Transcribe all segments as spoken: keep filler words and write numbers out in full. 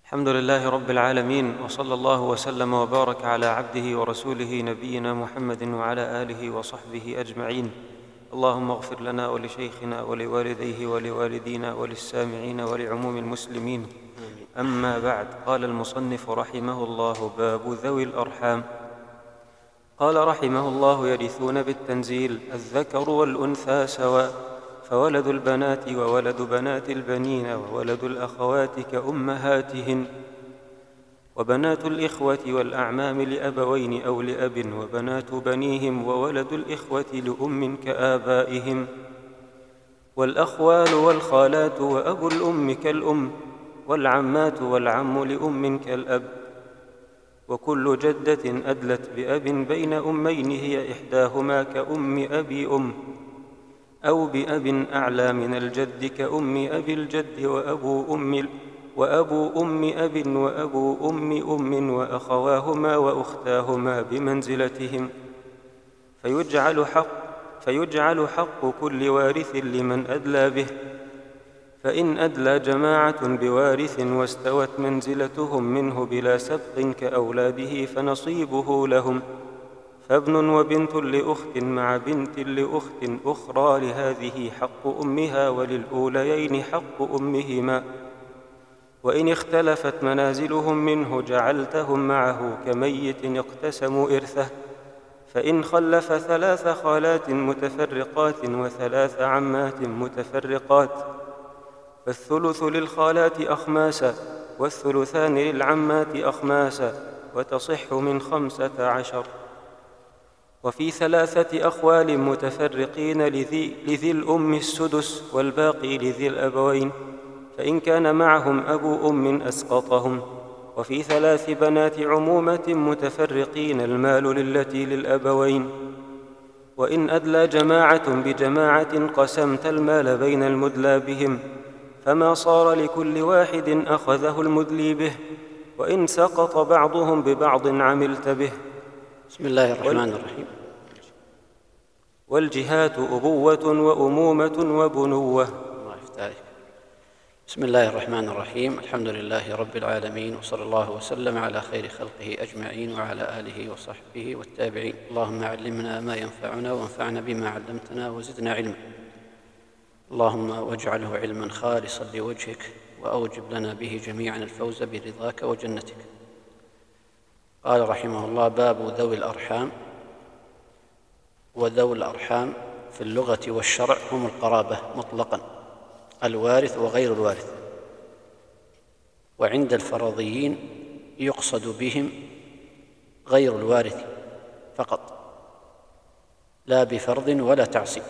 الحمد لله رب العالمين، وصلى الله وسلم وبارك على عبده ورسوله نبينا محمد وعلى آله وصحبه أجمعين. اللهم اغفر لنا ولشيخنا ولوالديه ولوالدينا وللسامعين ولعموم المسلمين. أما بعد، قال المصنف رحمه الله: باب ذوي الأرحام. قال رحمه الله: يرثون بالتنزيل الذكر والأنثى سواء، فولد البنات وولد بنات البنين وولد الأخوات كأمهاتهن، وبنات الإخوة والأعمام لأبوين أو لأب، وبنات بنيهم وولد الإخوة لأم كآبائهم، والأخوال والخالات وأبو الأم كالأم، والعمات والعم لأم كالأب، وكل جدة أدلت بأب بين أمين هي إحداهما كأم أبي أم، أو بأب أعلى من الجد كأم أبي الجد، وأبو أم وأبو أم أب وأبو أم أم، وأخواهما وأختاهما بمنزلتهم، فيجعل حق, فيجعل حق كل وارث لمن أدلى به. فإن أدلى جماعة بوارث واستوت منزلتهم منه بلا سبق كأولاده فنصيبه لهم، فابن وبنت لأخت مع بنت لأخت أخرى لهذه حق أمها وللأوليين حق أمهما. وإن اختلفت منازلهم منه جعلتهم معه كميت يقتسم إرثه. فإن خلف ثلاث خالات متفرقات وثلاث عمات متفرقات فالثلث للخالات أخماسا، والثلثان للعمات أخماسا، وتصح من خمسة عشر. وفي ثلاثة أخوال متفرقين لذي, لذي الأم السدس، والباقي لذي الأبوين، فإن كان معهم أبو أم أسقطهم. وفي ثلاث بنات عمومة متفرقين المال للتي للأبوين. وإن أدلى جماعة بجماعة قسمت المال بين المدلى بهم، فما صار لكل واحد أخذه المدلي به، وإن سقط بعضهم ببعض عملت به. بسم الله الرحمن الرحيم. والجهات أبوة وأمومة وبنوة. الله يفتح. بسم الله الرحمن الرحيم. الحمد لله رب العالمين، وصلى الله وسلم على خير خلقه أجمعين وعلى آله وصحبه والتابعين. اللهم علمنا ما ينفعنا وانفعنا بما علمتنا وزدنا علما. اللهم واجعله علما خالصا لوجهك، وأوجب لنا به جميعا الفوز برضاك وجنتك. قال رحمه الله: باب ذوي الأرحام. وذوي الأرحام في اللغة والشرع هم القرابة مطلقا، الوارث وغير الوارث. وعند الفرضيين يقصد بهم غير الوارث فقط، لا بفرض ولا تعصيب.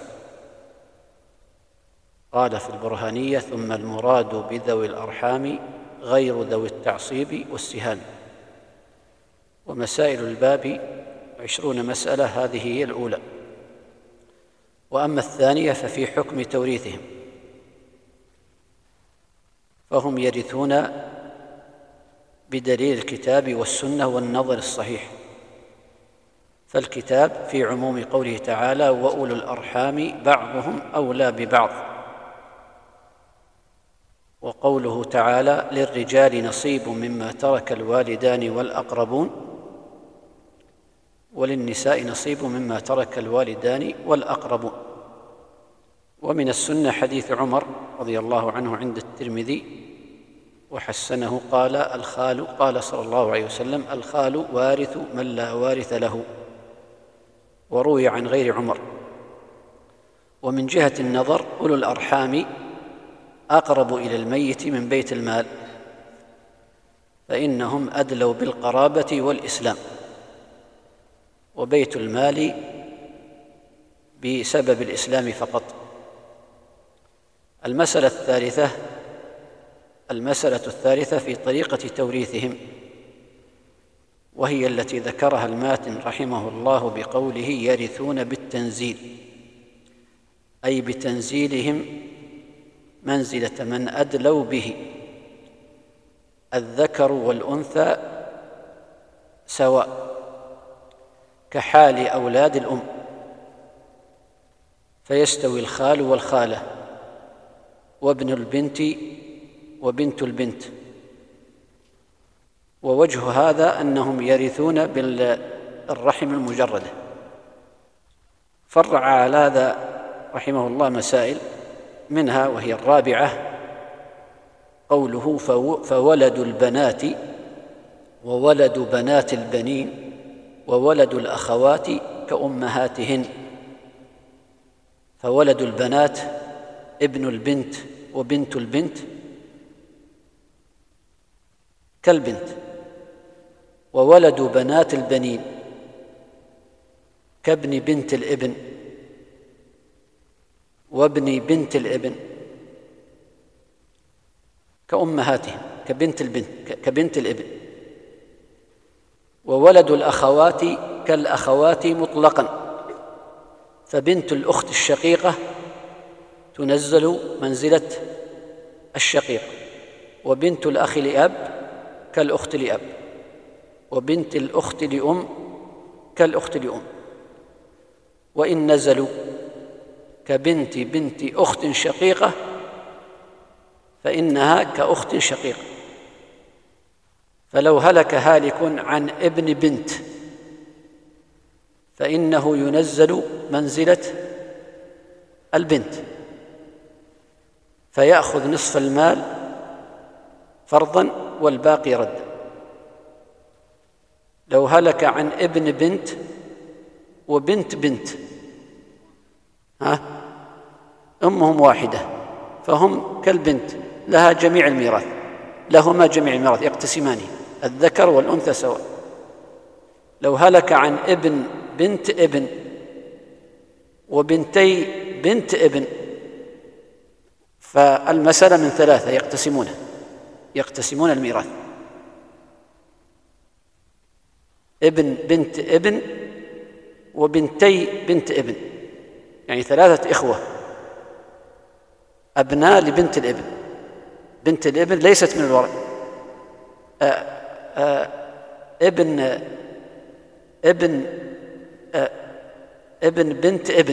قال في البرهانية: ثم المراد بذوي الأرحام غير ذوي التعصيب والسهام. ومسائل الباب عشرون مسألة، هذه هي الأولى. وأما الثانية ففي حكم توريثهم، فهم يرثون بدليل الكتاب والسنة والنظر الصحيح. فالكتاب في عموم قوله تعالى: وأولو الأرحام بعضهم أولى ببعض. وقوله تعالى: للرجال نصيب مما ترك الوالدان والأقربون، وللنساء نصيب مما ترك الوالدان والأقربون. ومن السنة حديث عمر رضي الله عنه عند الترمذي وحسنه، قال الخال قال صلى الله عليه وسلم: الخال وارث من لا وارث له. وروي عن غير عمر. ومن جهة النظر أولو الأرحام أقرب إلى الميت من بيت المال، فإنهم أدلوا بالقرابة والإسلام، وبيت المال بسبب الإسلام فقط. المسألة الثالثة المسألة الثالثة في طريقة توريثهم، وهي التي ذكرها الماتن رحمه الله بقوله: يرثون بالتنزيل، أي بتنزيلهم منزلة من أدلوا به. الذكر والأنثى سواء، كحال أولاد الأم، فيستوي الخال والخالة، وابن البنت وبنت البنت، ووجه هذا أنهم يرثون بالرحم المجردة. فرع على هذا رحمه الله مسائل، منها وهي الرابعة قوله فولد البنات وولد بنات البنين وولد الأخوات كأمهاتهن. فولد البنات ابن البنت وبنت البنت كالبنت، وولد بنات البنين كابن بنت الابن وابن بنت الابن كأمهاتهم كبنت البنت كبنت الابن. وولد الأخوات كالأخوات مطلقا، فبنت الأخت الشقيقة تنزل منزلة الشقيقة، وبنت الأخ لأب كالأخت لأب، وبنت الأخت لأم كالأخت لأم. وإن نزلوا كبنت بنت أخت شقيقة فإنها كأخت شقيقة. فلو هلك هالك عن ابن بنت فإنه ينزل منزلة البنت فيأخذ نصف المال فرضا والباقي ردا. لو هلك عن ابن بنت وبنت بنت ها أمهم واحدة فهم كالبنت، لها جميع الميراث، لهما جميع الميراث يقتسمان الذكر والأنثى سواء. لو هلك عن ابن بنت ابن وبنتي بنت ابن فالمسألة من ثلاثة يقتسمونه يقتسمون الميراث، ابن بنت ابن وبنتي بنت ابن، يعني ثلاثة إخوة أبناء لبنت الابن. بنت الابن ليست من الورث، ابن ابن آه ابن بنت ابن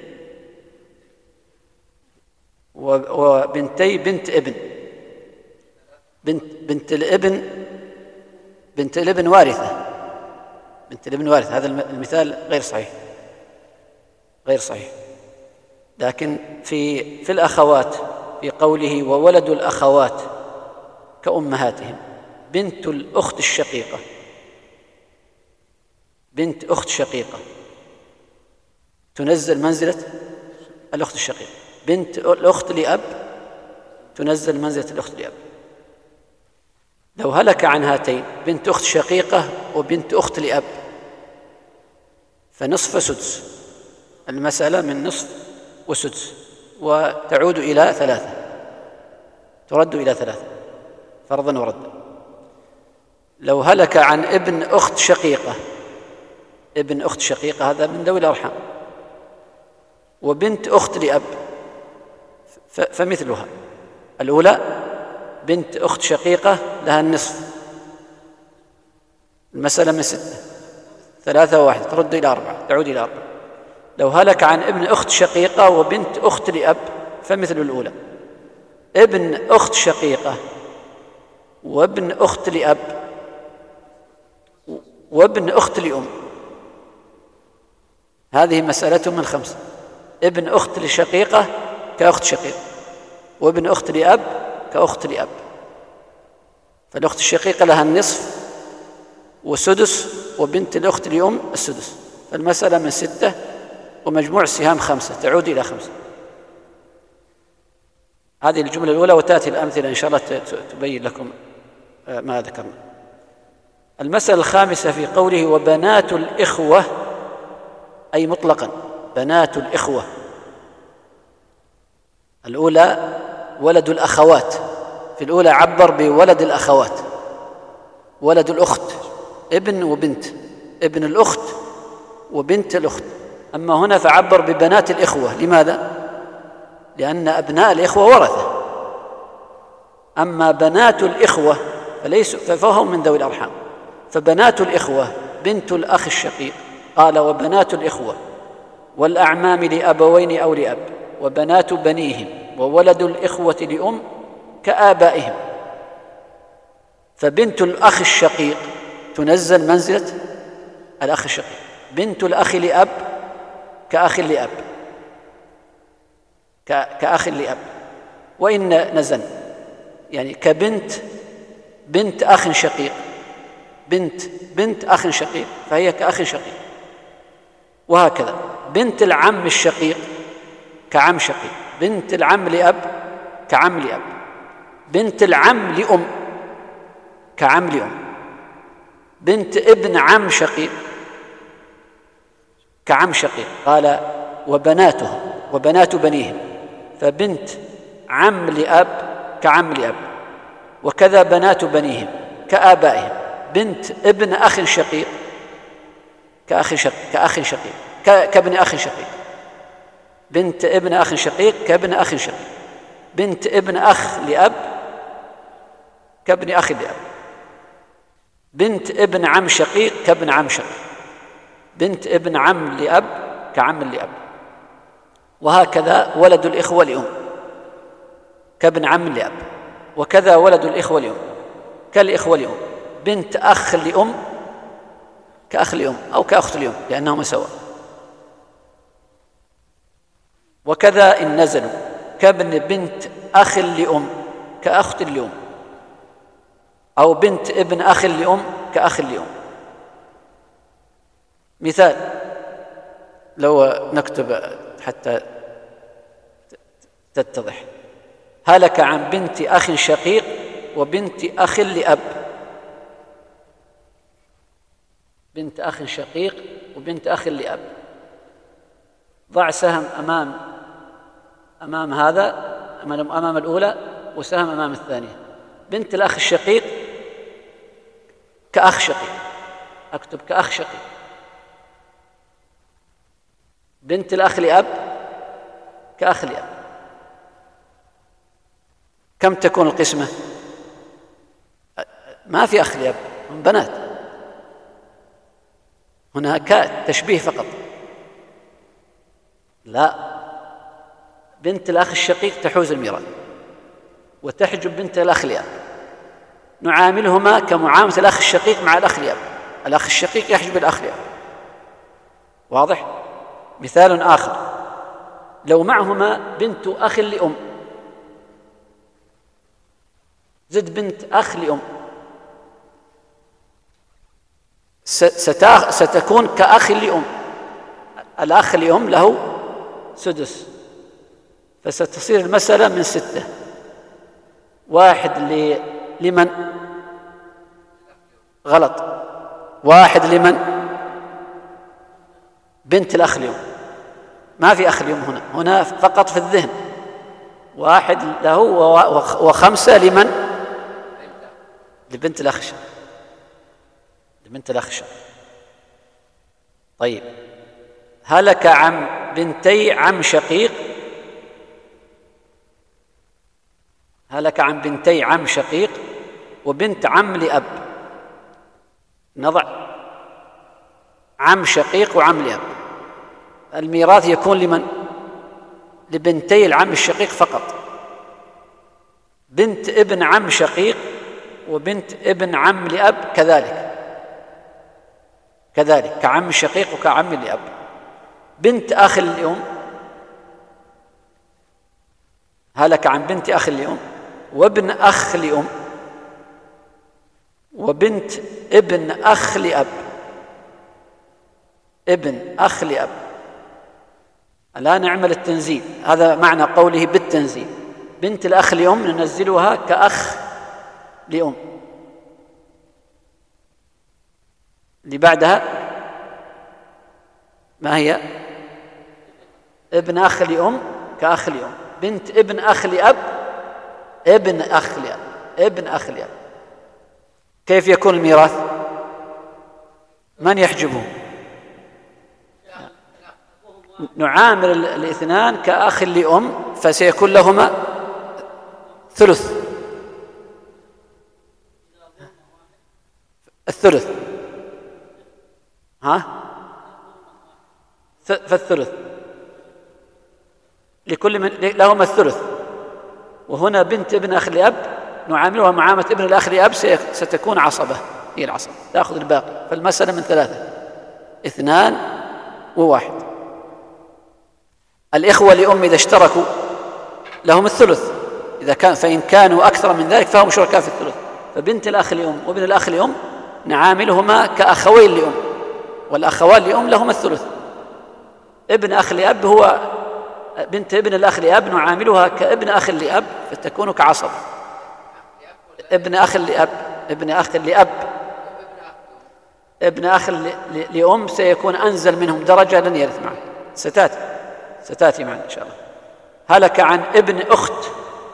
وبنتي بنت ابن. بنت بنت الابن بنت الابن وارثة، بنت الابن وارثة. هذا المثال غير صحيح غير صحيح لكن في في الأخوات في قوله وولد الأخوات كأمهاتهم، بنت الأخت الشقيقة بنت أخت شقيقة تنزل منزلة الأخت الشقيقة، بنت الأخت لأب تنزل منزلة الأخت لأب. لو هلك عن هاتين بنت أخت شقيقة وبنت أخت لأب فنصف سدس، المسألة من نصف وسدس وتعود إلى ثلاثة، ترد إلى ثلاثة فرضا وردا. لو هلك عن ابن أخت شقيقة، ابن أخت شقيقة هذا من ذوي الأرحام، وبنت أخت لأب فمثلها الأولى بنت أخت شقيقة لها النصف، المسألة من ستة، ثلاثة وواحد ترد إلى أربعة تعود إلى أربعة. لو هلك عن ابن أخت شقيقة وبنت أخت لأب فمثل الأولى، ابن أخت شقيقة وابن أخت لأب وابن أخت لأم، هذه مسألة من خمسة. ابن أخت لشقيقة كأخت شقيقة، وابن أخت لأب كأخت لأب، فالأخت الشقيقة لها النصف وسدس، وبنت الأخت لأم السدس، فالمسألة من ستة ومجموع السهام خمسة تعود إلى خمسة. هذه الجملة الأولى، وتأتي الأمثلة إن شاء الله تبين لكم ما ذكرنا. المسألة الخامسة في قوله وبنات الإخوة أي مطلقا بنات الإخوة. الأولى ولد الأخوات، في الأولى عبر بولد الأخوات، ولد الأخت ابن وبنت، ابن الأخت وبنت الأخت. أما هنا فعبر ببنات الإخوة، لماذا؟ لأن أبناء الإخوة ورثة، أما بنات الإخوة فليسوا فهم من ذوي الأرحام. فبنات الإخوة بنت الأخ الشقيق، قال وبنات الإخوة والأعمام لأبوين أو لأب، وبنات بنيهم وولد الإخوة لأم كآبائهم. فبنت الأخ الشقيق تنزل منزلة الأخ الشقيق. بنت الأخ لأب كأخ لأب، كأخ لأب، وإن نزل يعني كبنت بنت أخ شقيق، بنت بنت أخ شقيق فهي كأخ شقيق. وهكذا بنت العم الشقيق كعم شقيق، بنت العم لأب كعم لأب، بنت العم لأم كعم لأم، بنت ابن عم شقيق كعم شقيق. قال وبناتهم وبنات بنيهم، فبنت عم لأب كعم لأب، وكذا بنات بنيهم كآبائهم. بنت ابن أخ شقيق كأخ شقيق كأخ شقيق كابن أخ شقيق، بنت ابن أخ شقيق كابن أخ شقيق، بنت ابن أخ لأب كابن أخ لأب، بنت ابن عم شقيق كابن عم شقيق، بنت ابن عم لأب كعم لأب. وهكذا ولد الإخوة لأم كابن عم لأب، وكذا ولد الإخوة لأم كالإخوة لأم. بنت أخ لأم كأخ لأم أو كأخت لأم لأنهما سواء. وكذا إن نزلوا كابن بنت أخ لأم كأخت لأم، أو بنت ابن أخ لأم كأخ لأم. مثال لو نكتب حتى تتضح: هلك عن بنت أخ شقيق وبنت أخ لأب. بنت أخ شقيق وبنت أخ لأب. ضع سهم أمام أمام هذا أمام الأولى وسهم أمام الثانية. بنت الأخ الشقيق كأخ شقيق، أكتب كأخ شقيق. بنت الأخ لأب كأخ لأب. كم تكون القسمة؟ ما في أخ لأب، هم بنات. هناك تشبيه فقط. لا، بنت الأخ الشقيق تحوز الميراث وتحجب بنت الأخ لأب. نعاملهما كمعاملة الأخ الشقيق مع الأخ لأب. الأخ الشقيق يحجب الأخ لأب. واضح؟ مثال آخر: لو معهما بنت أخ لأم زد بنت أخ لأم، ستكون كأخ لأم. الأخ لأم له سدس، فستصير المسألة من ستة. واحد لمن؟ غلط. واحد لمن؟ بنت الأخ لأم. ما في أخ لأم هنا، هنا فقط في الذهن. واحد له وخمسة لمن؟ لبنت الأخ الشقيق. لبنت الأخ الشقيق. طيب، هلك عن بنتي عم شقيق. هلك عن بنتي عم شقيق وبنت عم لأب. نضع عم شقيق وعم لأب. الميراث يكون لمن؟ لبنتي العم الشقيق فقط. بنت ابن عم شقيق وبنت ابن عم لأب كذلك كذلك كعم شقيق وكعم لأب. بنت أخ لأم، هلك عن بنت أخ لأم وابن أخ لأم وبنت ابن أخ لأب. ابن أخ لأب. الآن نعمل التنزيل، هذا معنى قوله بالتنزيل. بنت الأخ لأم ننزلها كأخ لأم. اللي بعدها ما هي؟ ابن أخ لأم كأخ لأم. بنت ابن أخ لأب ابن أخ لأب ابن أخ لأب. كيف يكون الميراث؟ من يحجبه؟ نعامل الاثنان كأخ لأم، فسيكون لهما ثلث. الثلث ها فالثلث لكل من لهما الثلث. وهنا بنت ابن أخ لأب نعاملها معاملة ابن الأخ لأب ستكون عصبة، هي العصبة تأخذ الباقي. فالمسألة من ثلاثة، اثنان وواحد. الإخوة لأم إذا اشتركوا لهم الثلث، إذا كان فإن كانوا أكثر من ذلك فهم شركاء في الثلث. فبنت الأخ لأم وابن الأخ لأم نعاملهما كأخوين لأم، والأخوان لأم لهما الثلث. ابن أخ لأب هو بنت ابن الأخ لأب نعاملها كابن أخ لأب فتكون كعصب. ابن أخ لأب ابن أخ لأب ابن أخ لأم سيكون أنزل منهم درجة، لن يرث معه. ستاتي ستاتي معنا إن شاء الله. هلك عن ابن أخت،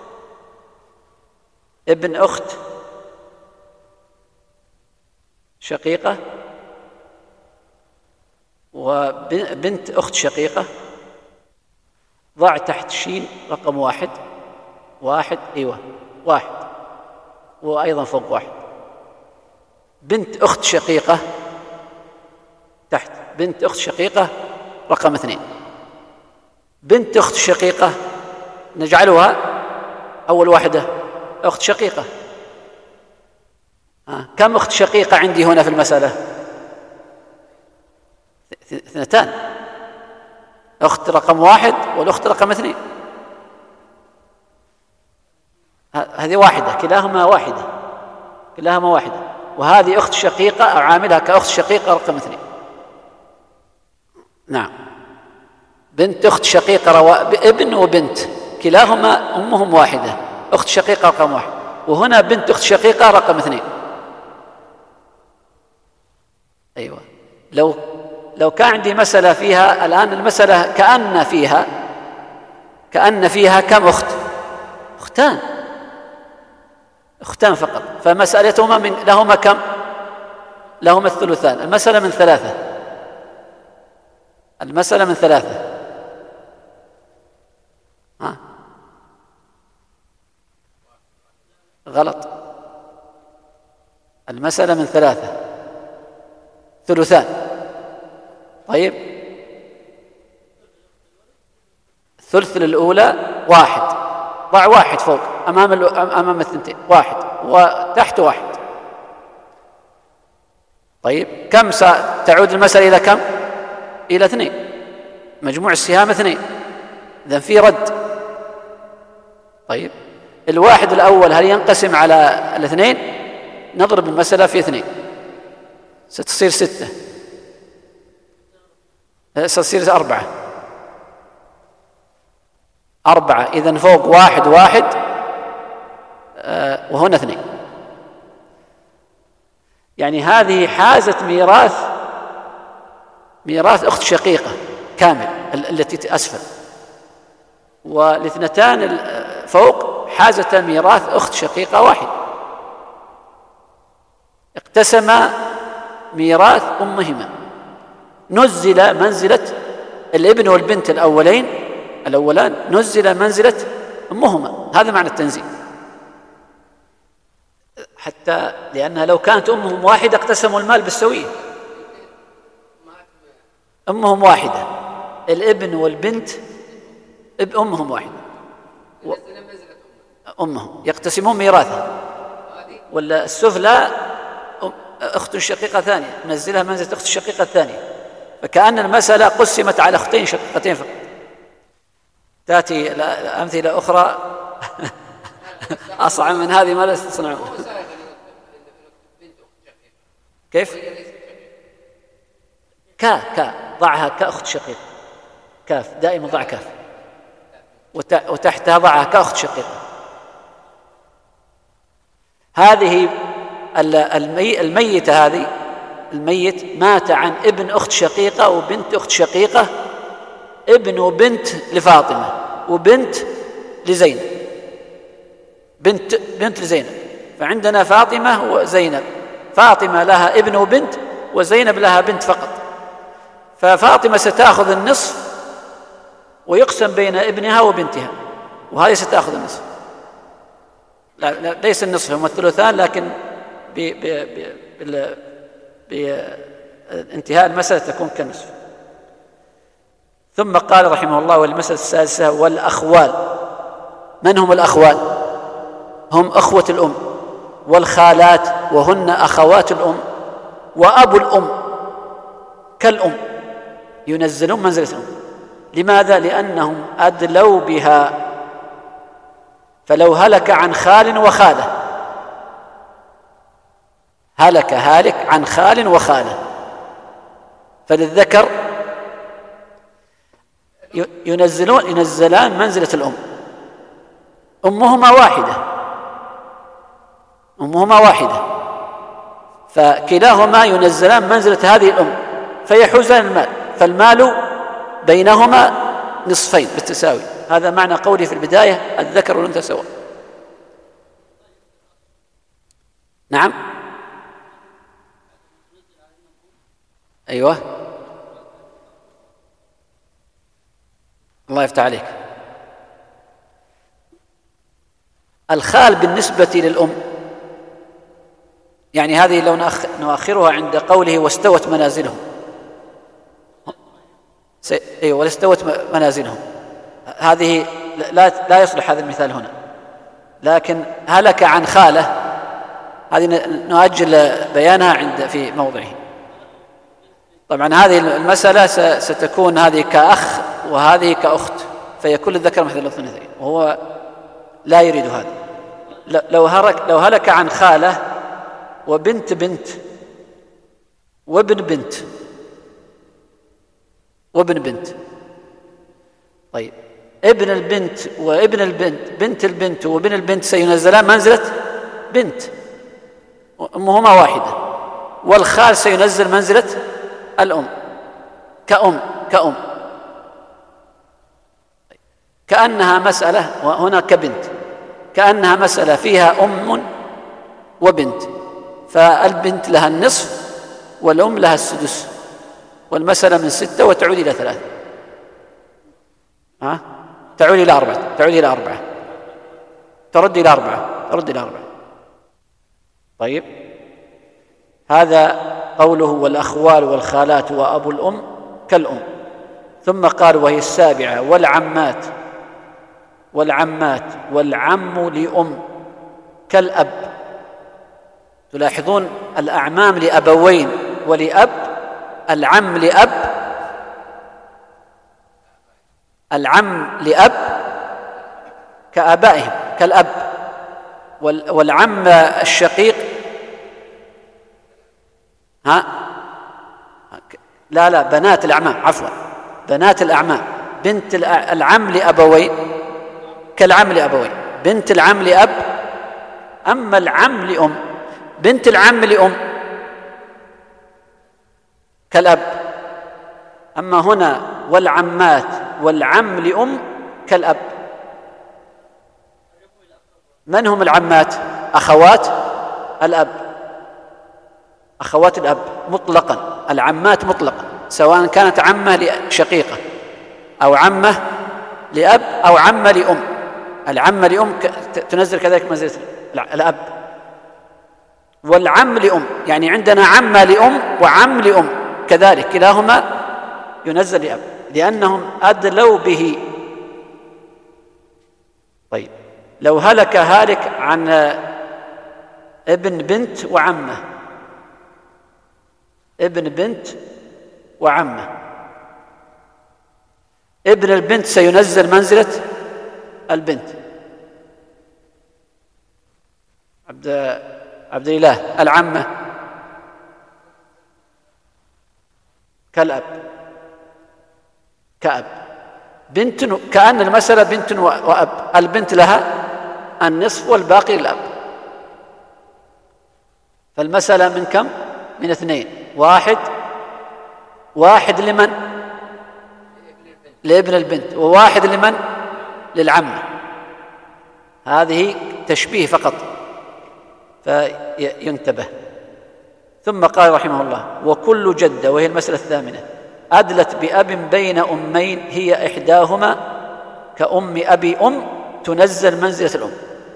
ابن أخت شقيقة وبنت أخت شقيقة. ضع تحت شين رقم واحد، واحد أيوة واحد، وأيضا فوق واحد. بنت أخت شقيقة تحت، بنت أخت شقيقة رقم اثنين. بنت أخت شقيقة نجعلها أول واحدة أخت شقيقة. آه. كم أخت شقيقة عندي هنا في المسألة؟ اثنتان، أخت رقم واحد والأخت رقم اثنين. هذه واحدة، كلاهما واحدة، كلاهما واحدة. وهذه أخت شقيقة أعاملها كأخت شقيقة رقم اثنين. نعم، بنت أخت شقيقة روا... ابن وبنت كلاهما أمهم واحدة، أخت شقيقة رقم واحد. وهنا بنت أخت شقيقة رقم اثنين. أيوة. لو لو كان عندي مسألة فيها الآن، المسألة كأن فيها كأن فيها كم أخت؟ أختان، أختان فقط. فمسألتهما من لهما كم؟ لهما الثلثان. المسألة من ثلاثة، المسألة من ثلاثة. ها غلط، المسألة من ثلاثة، ثلثان. طيب، الثلث للأولى واحد، ضع واحد فوق أمام أمام الثنتين، واحد وتحت واحد. طيب، كم ستعود المسألة إلى كم؟ إلى اثنين، مجموع السهام اثنين، إذن في رد. طيب، الواحد الأول هل ينقسم على الاثنين؟ نضرب المسألة في اثنين ستصير ستة، ستصير أربعة، أربعة. إذن فوق واحد واحد آه وهنا اثنين. يعني هذه حازت ميراث ميراث أخت شقيقة كامل التي أسفل، والاثنتان فوق حازتا ميراث أخت شقيقة واحد. اقتسم ميراث أمهما، نزل منزلة الابن والبنت الأولين الأولان نزل منزلة أمهما. هذا معنى التنزيل، حتى لأنها لو كانت أمهم واحدة اقتسموا المال بالسوية. أمهم واحدة، الابن والبنت أمهم واحدة، و... أمهم يقتسمون ميراثها. ولا السفلى أخت شقيقة ثانية نزلها منزلة أخت الشقيقة الثانية. فكأن المسألة قسمت على أختين شقيقتين فقط. تأتي أمثلة أخرى أصعب من هذه ما لا تستصنعون. كيف؟ كا كا ضعها كأخت شقيقة، كاف دائما ضع كاف، وتحتها ضعها كأخت شقيقة. هذه المي الميتة هذه الميت مات عن ابن أخت شقيقة وبنت أخت شقيقة، ابن وبنت لفاطمة وبنت لزينب، بنت بنت لزينب. فعندنا فاطمة وزينب، فاطمة لها ابن وبنت وزينب لها بنت فقط. ففاطمة ستأخذ النصف ويقسم بين ابنها وبنتها، وهذه ستأخذ النصف. لا, لا ليس النصف، هم الثلثان، لكن بانتهاء المسألة تكون كالنصف. ثم قال رحمه الله: والمسألة السادسة والأخوال. من هم الأخوال؟ هم أخوة الأم، والخالات وهن أخوات الأم، وأبو الأم كالأم ينزلون منزلة الأم. لماذا؟ لأنهم أدلوا بها، فلو هلك عن خال وخالة، هلك هالك عن خال وخالة، فللذكر ينزلون ينزلان منزلة الأم. أمهما واحدة أمهما واحدة فكلاهما ينزلان منزلة هذه الأم فيحوزان المال، فالمال بينهما نصفين بالتساوي. هذا معنى قولي في البداية: الذكر والأنثى سواء. نعم، أيوة، الله يفتح عليك. الخال بالنسبة للأم، يعني هذه لو نؤخرها عند قوله واستوت منازلهم، أيوة، واستوت منازلهم، هذه لا لا يصلح هذا المثال هنا. لكن هلك عن خالة هذه نؤجل بيانها عند في موضعه. طبعا هذه المسألة ستكون هذه كأخ وهذه كأخت، فيكون الذكر مثل الأنثيين، وهو لا يريد هذا. لو هلك لو هلك عن خالة وبنت بنت وابن بنت وابن بنت طيب، ابن البنت وابن البنت، بنت البنت وابن البنت سينزلان منزلة بنت، أمهما واحدة، والخال سينزل منزلة الأم كأم كأم كأنها مسألة، وهنا كبنت، كأنها مسألة فيها أم وبنت، فالبنت لها النصف والأم لها السدس، والمسألة من ستة وتعود إلى ثلاثة، ها؟ تعود إلى أربعة تعود إلى أربعة ترد إلى أربعة ترد إلى أربعة طيب، هذا قوله: والأخوال والخالات وأبو الأم كالأم. ثم قال: وهي السابعة: والعمات والعمات والعم لأم كالأب. تلاحظون الأعمام لأبوين ولأب، العم لأب العم لأب كآبائهم كالأب، والعم الشقيق ها لا لا بنات الأعمام، عفوا بنات الأعمام. بنت العم لأبوين كالعم لأبوين، بنت العم لأب. أما العم لأم، بنت العم لأم كالأب. أما هنا والعمات والعم لأم كالأب. من هم العمات؟ أخوات الأب، أخوات الأب مطلقا، العمات مطلقا، سواء كانت عمة شقيقة أو عمة لأب أو عمة لأم. العمة لأم تنزل كذلك منزلة الأب. والعم لأم، يعني عندنا عمة لأم وعم لأم كذلك، كلاهما ينزل لأب لأنهم أدلوا به. طيب، لو هلك هالك عن ابن بنت وعمة، ابن بنت وعمة، ابن البنت سينزل منزلة البنت. عبد عبد الله، العمة كالأب كأب. بنت، كأن المسألة بنت وأب، البنت لها النصف والباقي للأب، فالمسألة من كم؟ من اثنين. واحد واحد لمن؟ لابن البنت، وواحد لمن؟ للعمة. هذه تشبيه فقط فينتبه. ثم قال رحمه الله: وكل جدة، وهي المسألة الثامنة، أدلت بأب بين أمين هي إحداهما كأم أبي أم تنزل منزلة الأم.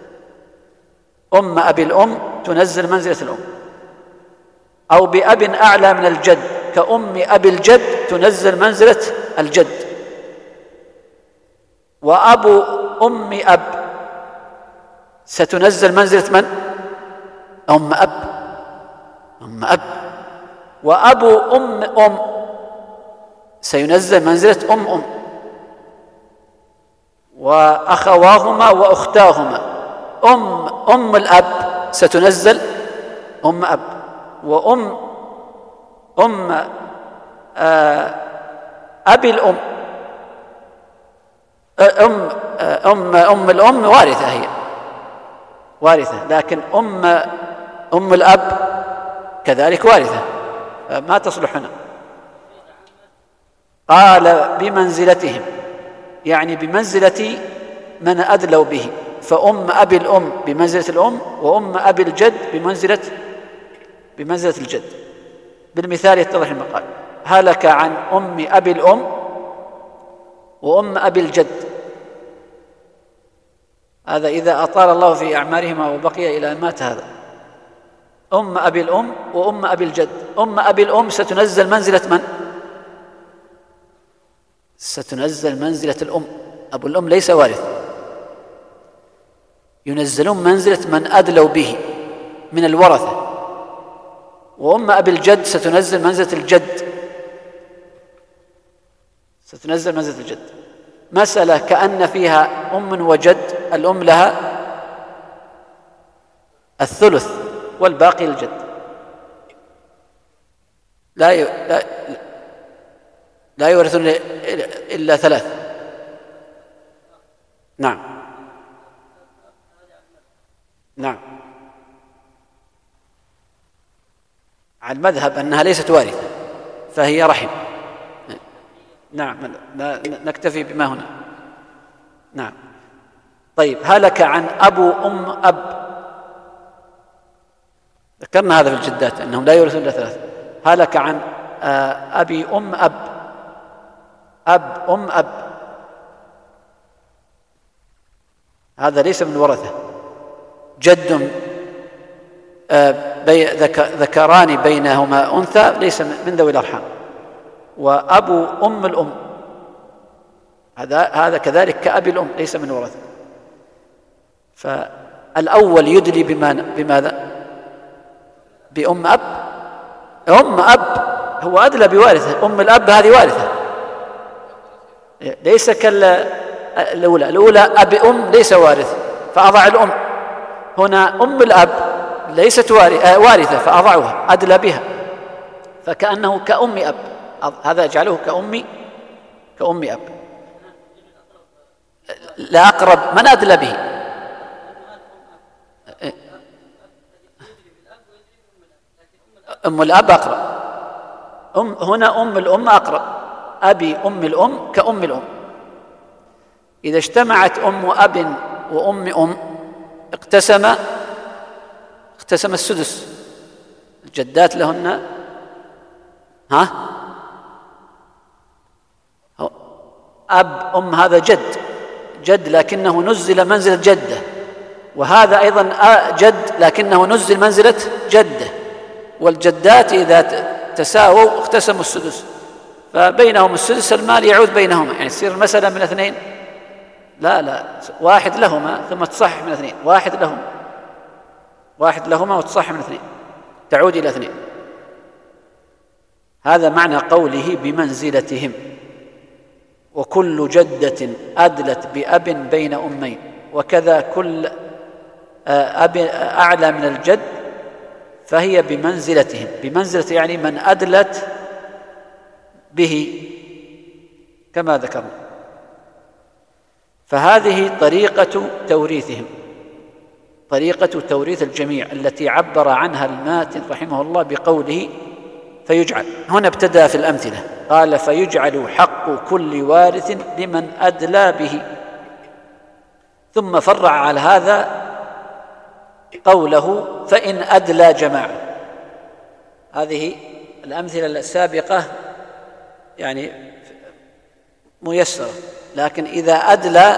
أم أبي الأم تنزل منزلة الأم، أو بأب أعلى من الجد كأم أبي الجد تنزل منزلة الجد. وأبو أم أب ستنزل منزلة من؟ أم أب، أم أب. وأبو أم أم سينزل منزلة أم أم، وأخواهما وأختاهما. أم أم الأب ستنزل أم أب، وأم أم آه أبي الأم أم أم أم الأم وارثة، هي وارثة، لكن أم أم الأب كذلك وارثة، ما تصلح هنا. قال بمنزلتهم، يعني بمنزلة من أدلوا به، فأم أبي الأم بمنزلة الأم، وأم أبي الجد بمنزلة بمنزلة الجد. بالمثال يتضح المقال: هلك عن أم أبي الأم وأم أبي الجد. هذا إذا أطال الله في أعمارهما وبقي إلى أن مات هذا. أم أبي الأم وأم أبي الجد. أم أبي الأم ستنزل منزلة من؟ ستنزل منزلة الأم. أبو الأم ليس وارث، ينزلون منزلة من أدلوا به من الورثة. وأم أبي الجد ستنزل منزلة الجد، ستنزل منزلة الجد. مسألة كأن فيها أم وجد، الأم لها الثلث والباقي للجد. لا ي... لا لا يورثون إلا ثلاث. نعم نعم على المذهب أنها ليست وارثة فهي رحم. نعم نكتفي بما هنا. نعم. طيب، هلك عن أبو أم أب، ذكرنا هذا في الجدات أنهم لا يورثون إلا ثلاثة. هلك عن أبي أم أب، أب أم أب، هذا ليس من ورثة. جد ذكران بينهما أنثى ليس من ذوي الأرحام. وأبو أم الأم هذا هذا كذلك كأبي الأم ليس من ورثة. فالأول يدلي بماذا؟ بأم أب. أم أب هو أدلى بوارثة، أم الأب هذه وارثة ليس كالأولى. الأولى أبي أم ليس وارث فأضع الأم، هنا أم الأب ليست وارثة فأضعها أدلى بها، فكأنه كأم أب. هذا أجعله كأمي كأم أب. لا أقرب من أدلى به. أم الأب أقرب. أم هنا أم الأم أقرب. أبي أم الأم كأم الأم. إذا اجتمعت أم أب وأم أم اقتسم اقتسم السدس. الجدات لهن ها أب أم، هذا جد جد لكنه نزل منزلة جدة، وهذا أيضا جد لكنه نزل منزلة جدة. والجدات إذا تساووا اقتسموا السدس، فبينهم السدس المال يعود بينهما، يعني تصير المسألة من اثنين. لا لا واحد لهما ثم تصحح من اثنين، واحد لهم واحد لهما وتصحح من اثنين تعود إلى اثنين. هذا معنى قوله بمنزلتهم. وكل جدة أدلت بأب بين أمين، وكذا كل أب أعلى من الجد فهي بمنزلتهم. بمنزلة يعني من أدلت به كما ذكرنا. فهذه طريقة توريثهم، طريقة توريث الجميع التي عبر عنها الماتن رحمه الله بقوله فيجعل. هنا ابتدأ في الأمثلة قال فيجعل حق كل وارث لمن أدلى به، ثم فرع على هذا قوله فإن أدلى جماعة. هذه الأمثلة السابقة يعني ميسرة، لكن إذا أدلى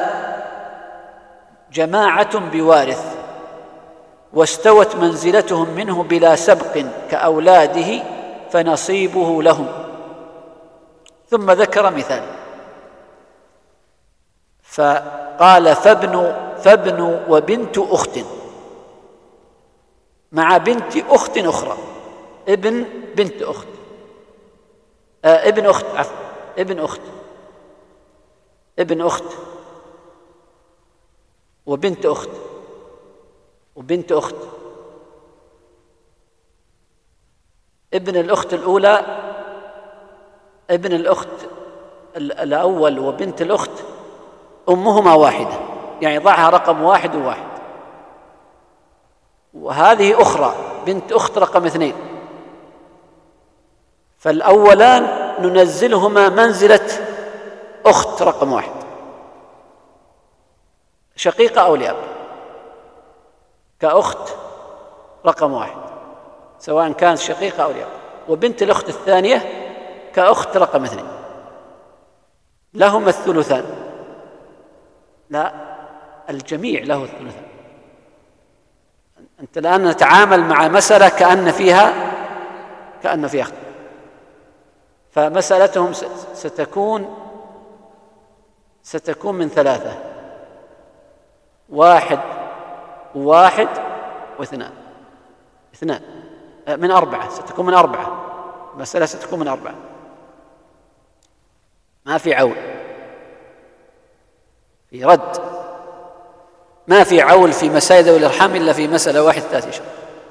جماعة بوارث واستوت منزلتهم منه بلا سبق كأولاده فنصيبه لهم. ثم ذكر مثال فقال فابن فابن وبنت أخت مع بنت أخت أخرى. ابن بنت أخت آه ابن أخت عفوا ابن أخت ابن أخت وبنت أخت وبنت أخت. ابن الأخت الأولى ابن الأخت الأول وبنت الأخت أمهما واحدة، يعني ضعها رقم واحد وواحد. وهذه أخرى بنت أخت رقم اثنين، فالأولان ننزلهما منزلة أخت رقم واحد، شقيقة أو لأب، كأخت رقم واحد سواء كانت شقيقة أو لأب. وبنت الأخت الثانية كأخت رقم اثنين، لهما الثلثان. لا، الجميع له الثلثان. أنت الآن نتعامل مع مسألة كأن فيها كأن فيها اختلاف، فمسألتهم ستكون ستكون من ثلاثة: واحد وواحد واثنان اثنان من أربعة، ستكون من أربعة. المسألة ستكون من أربعة، ما في عول، في رد، ما في عول في مسائل ذوي الأرحام إلا في مسألة واحد ثلاثة عشر.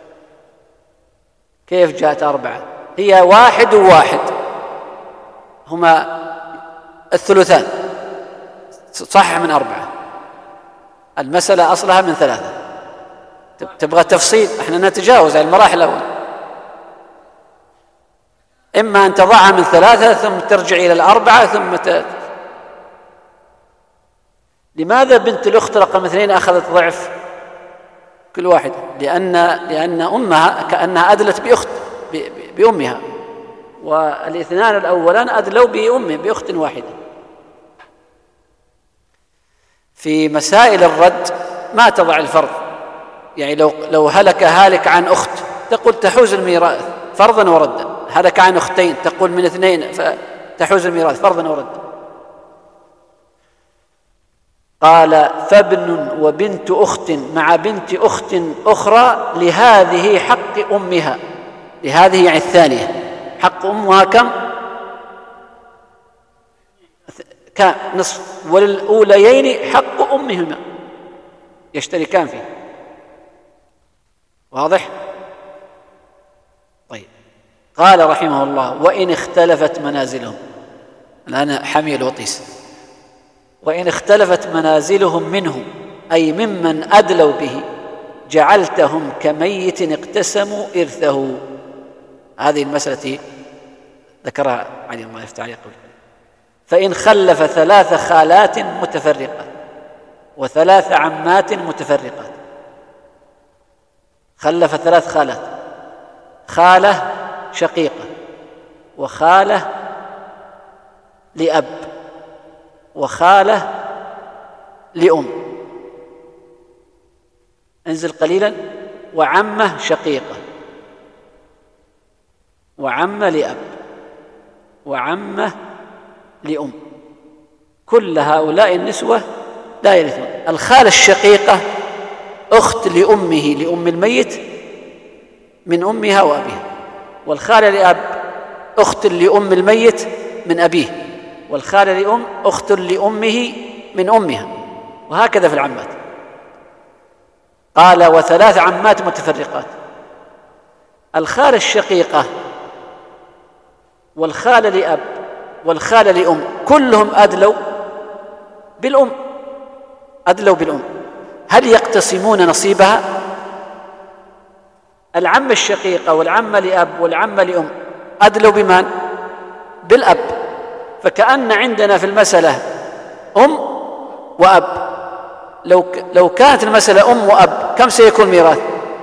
كيف جاءت أربعة؟ هي واحد وواحد هما الثلثان، صح، من أربعة. المسألة أصلها من ثلاثة. تبغى تفصيل؟ احنا نتجاوز المراحل الأولى. إما أن تضعها من ثلاثة ثم ترجع إلى الأربعة ثم ت... لماذا بنت الأخت رقم اثنين أخذت ضعف كل واحدة؟ لأن لأن أمها كأنها أدلت بأخت بأمها، والاثنان الأولان أدلوا بأمه بأخت واحدة. في مسائل الرد ما تضع الفرض، يعني لو لو هلك هالك عن أخت تقول تحوز الميراث فرضا وردا، هلك عن أختين تقول من اثنين فتحوز الميراث فرضا وردا. قال: فابن وبنت أخت مع بنت أخت أخرى لهذه حق أمها. لهذه يعني الثانية، حق أمها كم؟ كان نصف، وللأوليين حق أمهما يشتركان فيه. واضح؟ طيب. قال رحمه الله: وإن اختلفت منازلهم. الآن حمي الوطيس. وإن اختلفت منازلهم منه أي ممن أدلوا به جعلتهم كميت اقتسموا إرثه. هذه المسألة ذكرها علي الله يفتح عليه قبل. فإن خلف ثلاث خالات متفرقات وثلاث عمات متفرقات. خلف ثلاث خالات: خالة شقيقة، وخالة لأب، وخالة لأم. انزل قليلا: وعمة شقيقة، وعمة لأب، وعمة لأم. كل هؤلاء النسوة لا يرثون. الخالة الشقيقة أخت لأمه لأم الميت من أمها وأبيها، والخالة لأب أخت لأم الميت من أبيه، والخالة لأم أخت لأمه من أمها، وهكذا في العمات. قال: وثلاث عمات متفرقات. الخالة الشقيقة والخالة لأب والخالة لأم كلهم أدلوا بالأم، أدلوا بالأم. هل يقتسمون نصيبها؟ العمة الشقيقة والعمة لأب والعمة لأم أدلوا بمن؟ بالأب. فكأن عندنا في المسألة أم وأب. لو لو كانت المسألة أم وأب كم سيكون ميراث؟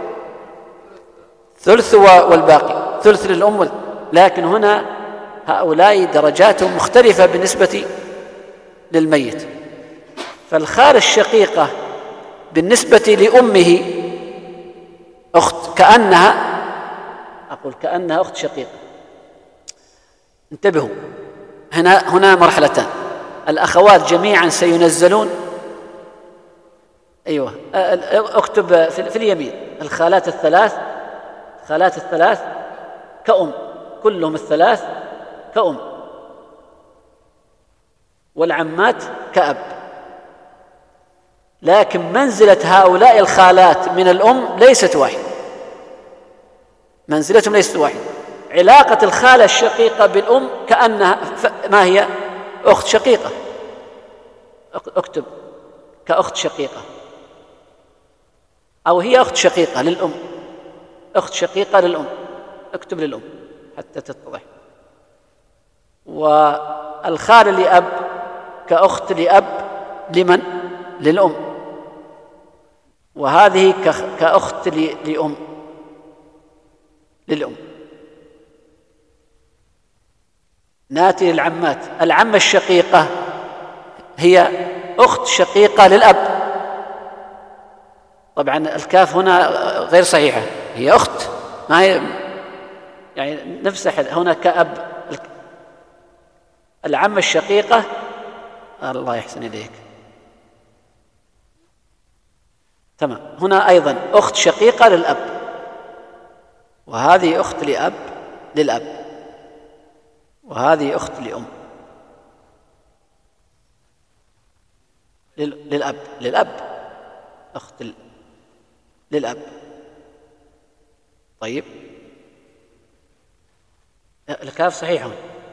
ثلث والباقي ثلث للأم. لكن هنا هؤلاء درجاتهم مختلفة بالنسبة للميت. فالخالة الشقيقة بالنسبة لأمه أخت، كأنها أقول كأنها أخت شقيقة. انتبهوا، هنا هنا مرحلتان: الأخوات جميعا سينزلون أيوة، اكتب في اليمين الخالات الثلاث، خالات الثلاث كأم، كلهم الثلاث كأم، والعمات كأب. لكن منزلة هؤلاء الخالات من الأم ليست واحدة، منزلتهم ليست واحدة. علاقة الخالة الشقيقة بالأم كأنها ما هي أخت شقيقة، اكتب كأخت شقيقة، أو هي أخت شقيقة للأم، أخت شقيقة للأم، اكتب للأم حتى تتضح. والخالة لأب كأخت لأب لمن؟ للأم، وهذه كأخت لأم للأم. ناتي للعمات. العمة الشقيقة هي أخت شقيقة للأب. طبعا الكاف هنا غير صحيحة، هي أخت، ما هي يعني نفس هنا كأب. العمة الشقيقة، الله يحسن إليك، تمام، هنا أيضا أخت شقيقة للأب، وهذه أخت لأب للأب، وهذه أخت لأم للأب للأب أخت للأب. طيب الكاف صحيح،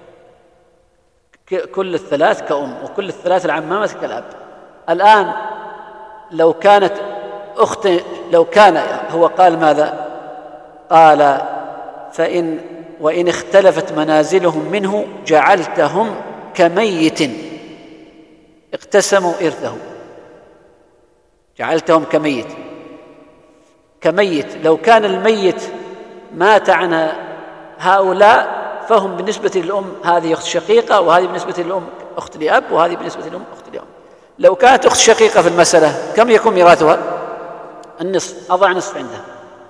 كل الثلاث كأم وكل الثلاث العمامات كالأب. الآن لو كانت أخت، لو كان هو قال ماذا؟ قال فإن وإن اختلفت منازلهم منه جعلتهم كميت اقتسموا إرثه، جعلتهم كميت كميت لو كان الميت مات عن هؤلاء فهم بالنسبة للأم هذه أخت شقيقة، وهذه بالنسبة للأم أخت لأب، وهذه بالنسبة للأم أخت لأم. لو كانت أخت شقيقة في المسألة كم يكون ميراثها؟ النصف، أضع نصف عندها.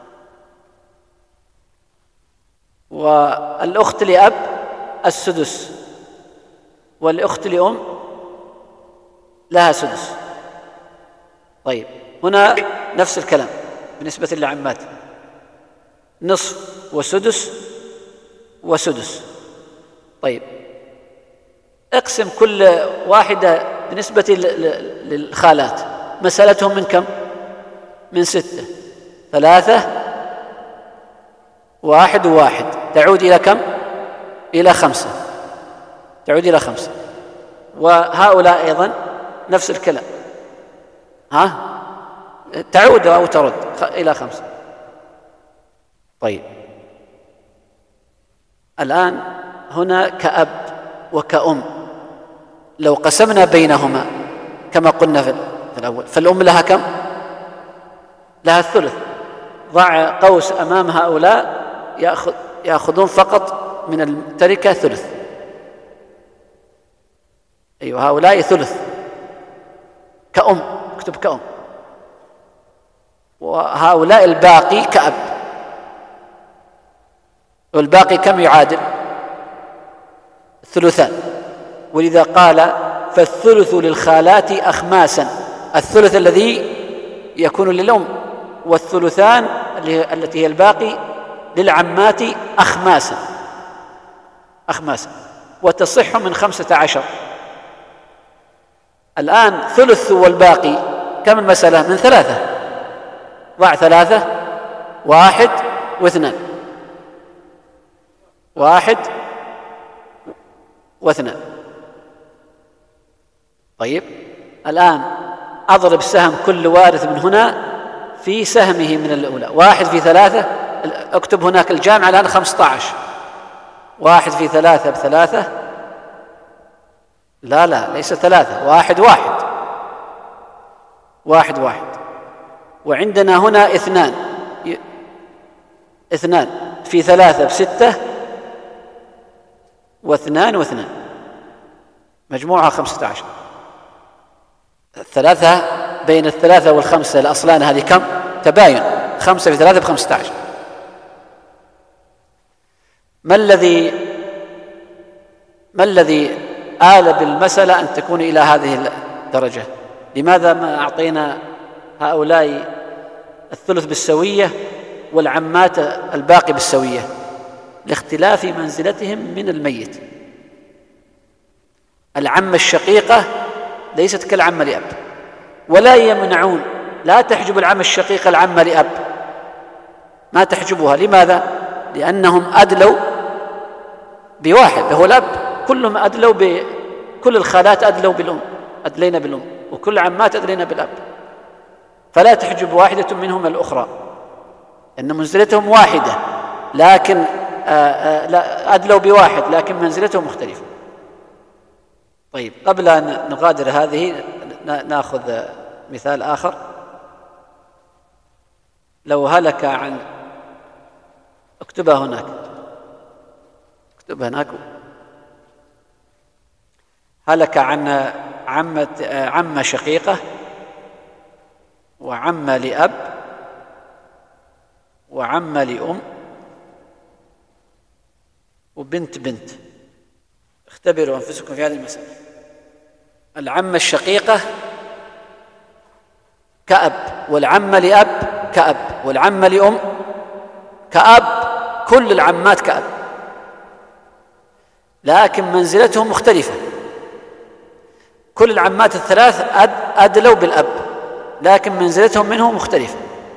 والأخت لأب السدس، والأخت لأم لها سدس. طيب هنا نفس الكلام بالنسبة للعمات، نصف وسدس وسدس. طيب اقسم كل واحدة بالنسبة للخالات، مسألتهم من كم؟ من ستة، ثلاثة واحد وواحد، تعود إلى كم؟ إلى خمسة، تعود إلى خمسة. وهؤلاء أيضا نفس الكلام، ها تعود أو ترد إلى خمسة. طيب الآن هنا كأب وكأم، لو قسمنا بينهما كما قلنا في الأول، فالأم لها كم؟ لها الثلث. ضع قوس أمام هؤلاء، يأخذ يأخذون فقط من التركة ثلث. أيوة هؤلاء ثلث كأم، اكتب كأم. وهؤلاء الباقي كأب، والباقي كم يعادل؟ الثلثان. ولذا قال فالثلث للخالات أخماسا، الثلث الذي يكون للأم، والثلثان التي هي الباقي للعمات أخماسا أخماسا وتصح من خمسة عشر. الآن ثلث والباقي كم المسألة؟ من ثلاثة، ضع ثلاثة، واحد واثنان، واحد واثنان. طيب الآن أضرب سهم كل وارث من هنا في سهمه من الأولى. واحد في ثلاثة، اكتب هناك الجامعة الآن خمسة عشر. واحد في ثلاثة بثلاثة، لا لا ليس ثلاثة، واحد واحد واحد واحد. وعندنا هنا اثنان، اثنان في ثلاثة بستة، واثنان واثنان، مجموعها خمسة عشر. الثلاثة بين الثلاثة والخمسة الأصلان هذه كم؟ تباين، خمسة في ثلاثة بخمسة عشر. ما الذي ما الذي آل بالمسألة أن تكون إلى هذه الدرجة؟ لماذا ما أعطينا هؤلاء الثلث بالسوية والعمات الباقي بالسوية لاختلاف منزلتهم من الميت. العمة الشقيقة ليست كالعمة لأب، ولا يمنعون، لا تحجب العمة الشقيقة العمة لأب، ما تحجبها. لماذا؟ لأنهم أدلوا بواحد وهو الأب، كلهم أدلوا ب... كل الخالات أدلوا بالأم، أدلينا بالأم، وكل العمات أدلينا بالأب، فلا تحجب واحدة منهم الأخرى، إن منزلتهم واحدة لكن آآ آآ لا أدلوا بواحد لكن منزلتهم مختلفة. طيب، قبل أن نغادر هذه نأخذ مثال آخر. لو هلك عن، اكتبها هناك، اكتبها هناك. هلك عن عمة عمة شقيقة وعمة لأب وعمة لأم وبنت بنت. اختبروا أنفسكم في هذه المسألة. العمة الشقيقة كأب، والعمة لأب كأب، والعمة لأم كأب، كل العمات كأب، لكن منزلتهم مختلفة. كل العمات الثلاث أدلوا بالأب لكن منزلتهم منه مختلفة.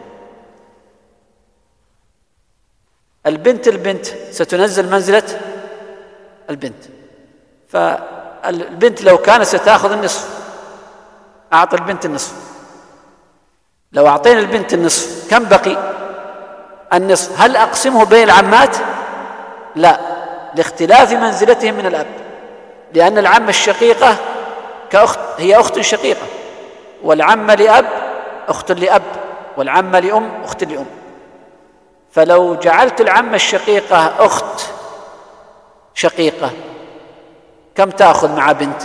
البنت البنت ستنزل منزلة البنت، فالبنت لو كانت ستأخذ النصف أعطي البنت النصف. لو أعطينا البنت النصف كم بقي؟ النصف. هل أقسمه بين العمات؟ لا، لاختلاف منزلتهم من الأب، لأن العمة الشقيقة كأخت، هي أخت شقيقة، والعمة لأب أخت لأب، والعمة لأم أخت لأم. فلو جعلت العمة الشقيقة أخت شقيقة كم تأخذ مع بنت؟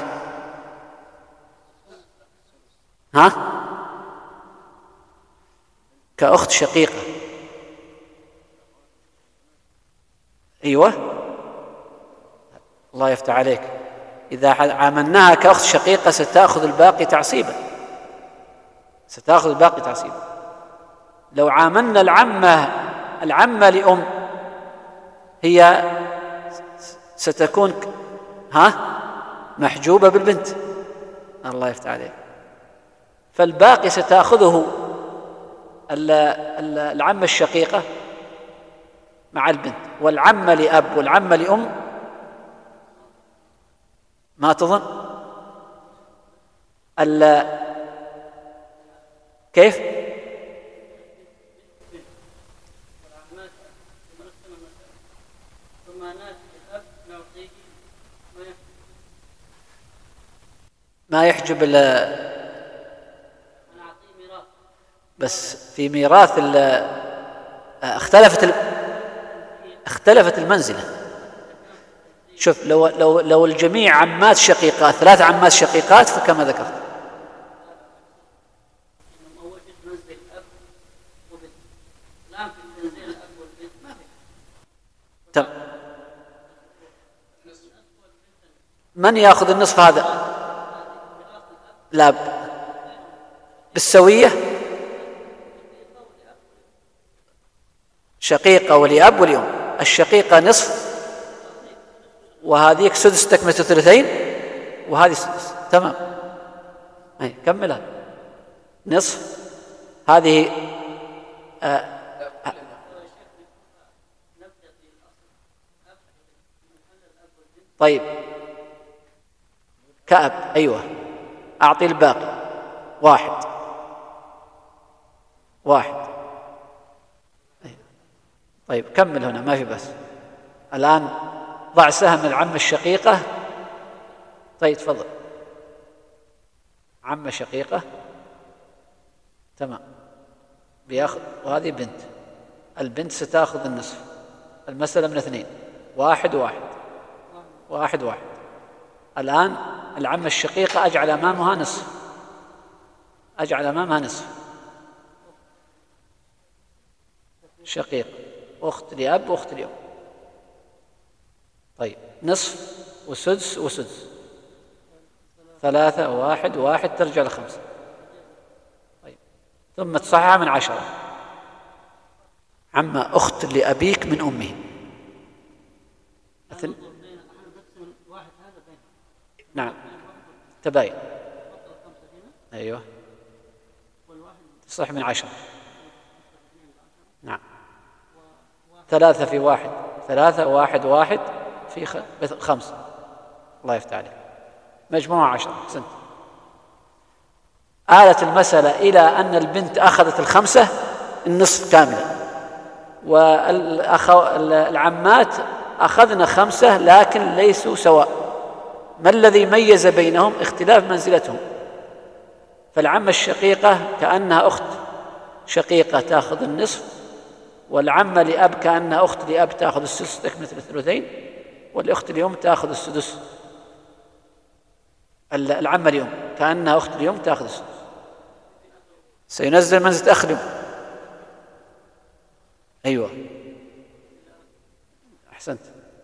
ها؟ كأخت شقيقة. أيوة، الله يفتح عليك. إذا عاملناها كأخت شقيقة ستأخذ الباقي تعصيبا، ستأخذ الباقي تعصيبا. لو عاملنا العمة العمة لأم هي ستكون ها محجوبة بالبنت، الله يفتح عليك، فالباقي ستأخذه العمة الشقيقة مع البنت، والعمة لأب والعمة لأم ما تظن كيف؟ ما يحجب بس في ميراث اختلفت اختلفت المنزلة. شوف، لو لو لو الجميع عمات شقيقات، ثلاث عمات شقيقات فكما ذكرت. تمام. من يأخذ النصف هذا؟ لا، بالسوية، شقيقة ولأب ولأم. الشقيقة نصف، وهذيك سدس تكملة الثلثين، وهذه سدس. تمام. أي كملها. نصف هذه آه آه طيب، كأب. أيوة، أعطي الباقي. واحد واحد. طيب كمل هنا، ما في بس. الآن ضع سهم العمة الشقيقة. طيب تفضل. عمة شقيقة، تمام، بياخذ، وهذه بنت. البنت ستأخذ النصف. المسألة من اثنين، واحد واحد واحد واحد. الآن العمة الشقيقة أجعل أمامها نصف، أجعل أمامها نصف. شقيق، أخت لأب وأخت لأم. طيب، نصف وسدس وسدس، ثلاثة واحد واحد، ترجع لخمسة. طيب، ثم تصحح من عشرة. عمة أخت لأبيك من أمه. مثل نعم تباين. أيوه تصح من عشرة. نعم ثلاثة في واحد ثلاثة، واحد واحد في خمسة. الله يفتح عليك. مجموعة عشرة. أحسنت. آلت المسألة إلى أن البنت أخذت الخمسة النصف كاملا، والعمات أخذن خمسة لكن ليسوا سواء. ما الذي ميز بينهم؟ اختلاف منزلتهم. فالعمة الشقيقة كأنها أخت شقيقة تأخذ النصف، والعمة لأب كأنها أخت لأب تأخذ السدس تكملة الثلثين، والأخت لأم تأخذ السدس. العمة لأم كأنها أخت لأم تأخذ السدس. سينزل منزلة أخ لأم. أيوة أحسنت.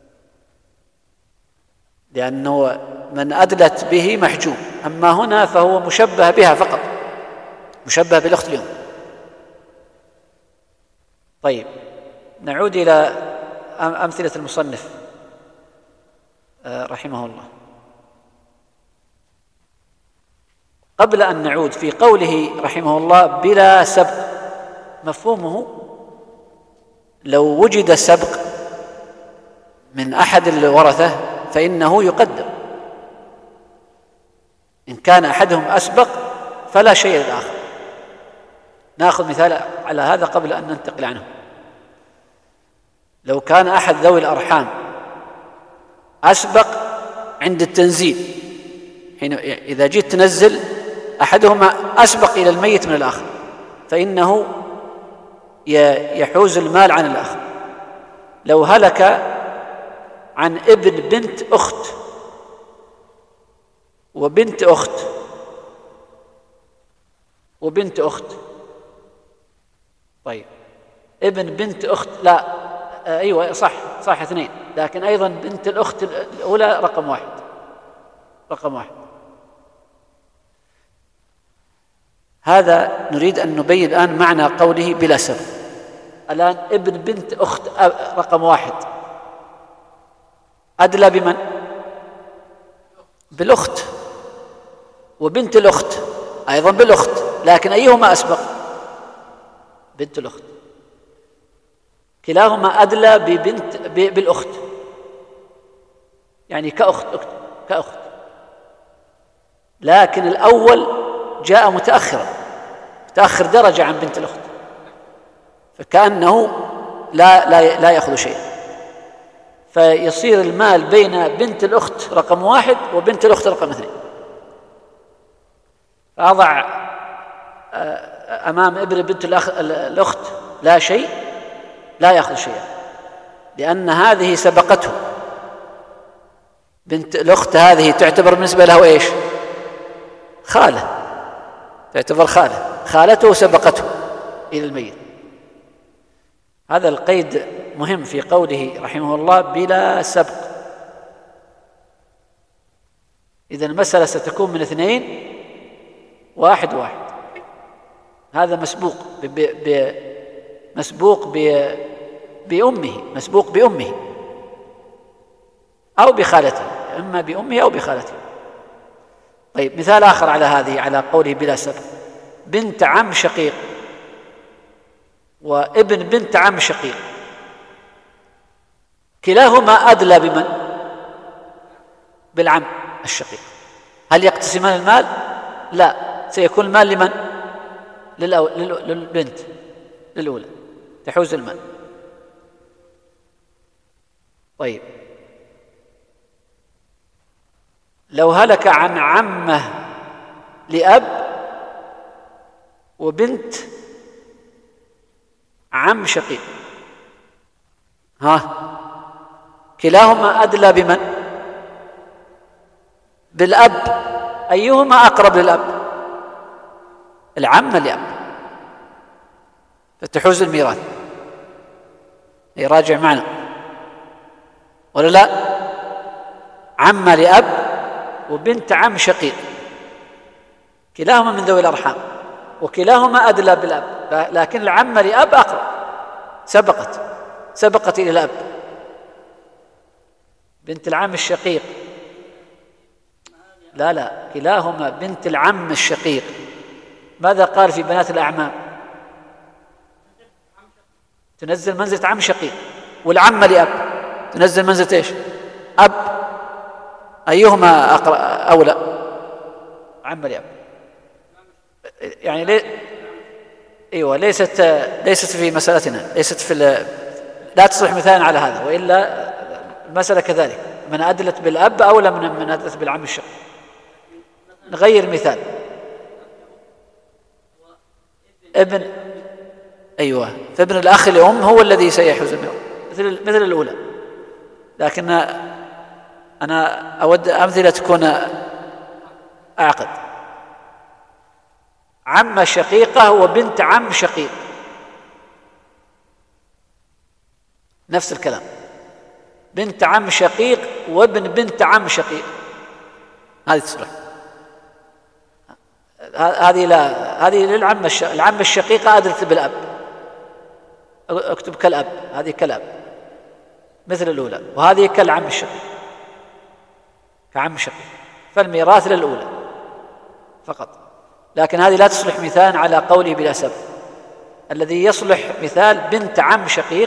لأنه من أدلت به محجوب، أما هنا فهو مشبه بها فقط، مشبه بالأخت اليوم. طيب نعود إلى أمثلة المصنف رحمه الله. قبل أن نعود في قوله رحمه الله بلا سبق، مفهومه لو وجد سبق من أحد الورثة فإنه يقدم. إن كان أحدهم أسبق فلا شيء للآخر. نأخذ مثال على هذا قبل أن ننتقل عنه. لو كان أحد ذوي الأرحام أسبق عند التنزيل، حين إذا جيت تنزل أحدهما أسبق إلى الميت من الآخر، فإنه يحوز المال عن الآخر. لو هلك عن ابن بنت أخت وبنت أخت وبنت أخت، طيب ابن بنت أخت لا آه أيوة صح صح اثنين، لكن أيضا بنت الأخت الأولى رقم واحد رقم واحد. هذا نريد أن نبين الآن معنى قوله بلا سبب. الآن ابن بنت أخت رقم واحد أدلى بمن؟ بالأخت، وبنت الأخت أيضا بالأخت، لكن أيهما أسبق؟ بنت الأخت. كلاهما أدلى ببنت بالأخت، يعني كأخت أخت كأخت، لكن الأول جاء متأخرا، متأخر درجة عن بنت الأخت، فكأنه لا لا لا يأخذ شيئا. فيصير المال بين بنت الأخت رقم واحد وبنت الأخت رقم اثنين. فأضع أمام ابن بنت الأخت لا شيء، لا يأخذ شيئا، لأن هذه سبقته. بنت الأخت هذه تعتبر بالنسبة له إيش؟ خالة، تعتبر خالة، خالته سبقته إلى الميت. هذا القيد مهم في قوله رحمه الله بلا سبق. إذا المسألة ستكون من اثنين واحد واحد. هذا مسبوق ب ب مسبوق ب بأمه، مسبوق بأمه أو بخالته، إما بأمه أو بخالته. طيب مثال آخر على هذه، على قوله بلا سبق، بنت عم شقيق وابن بنت عم شقيق، كلاهما أدلى بمن؟ بالعم الشقيق. هل يقتسمان المال؟ لا، سيكون المال لمن؟ للأو... للبنت للأولى، تحوز المال. طيب لو هلك عن عمه لأب وبنت عم شقيق، ها كلاهما أدلى بمن؟ بالأب. أيهما أقرب للأب؟ العم لأب، فتحوز الميراث. يراجع معنا ولا لا؟ عم لأب وبنت عم شقيق، كلاهما من ذوي الأرحام، وكلاهما أدلى بالأب، لكن العمة لأب أقرب، سبقت سبقت إلى الأب. بنت العم الشقيق، لا لا كلاهما بنت العم الشقيق. ماذا قال في بنات الأعمام؟ تنزل منزلة عم شقيق، والعمة لأب تنزل منزلة إيش؟ أب. أيهما أقرأ أولى؟ عمة لأب. يعني لي... أيوة ليست ليست في مسألتنا، ليست في ال... لا تصلح مثالا على هذا، وإلا المسألة كذلك، من أدلت بالأب أولى من من أدلت بالعم الشقيق. نغير مثال. ابن أيوة فابن الأخ لأم هو الذي سيحوز الميراث مثل مثل الأولى، لكن أنا أود أمثلة تكون أعقد. عمة شقيقة وبنت عم شقيق، نفس الكلام، بنت عم شقيق وابن بنت عم شقيق، هذه تصلح. هذه لا، هذه للعمة العمة الشقيقة أدلت بالأب، اكتب كالأب، هذه كالأب مثل الأولى، وهذه كالعم الشقيق كعم شقيق، فالميراث للأولى فقط. لكن هذه لا تصلح مثال على قوله بلا سبب. الذي يصلح مثال بنت عم شقيق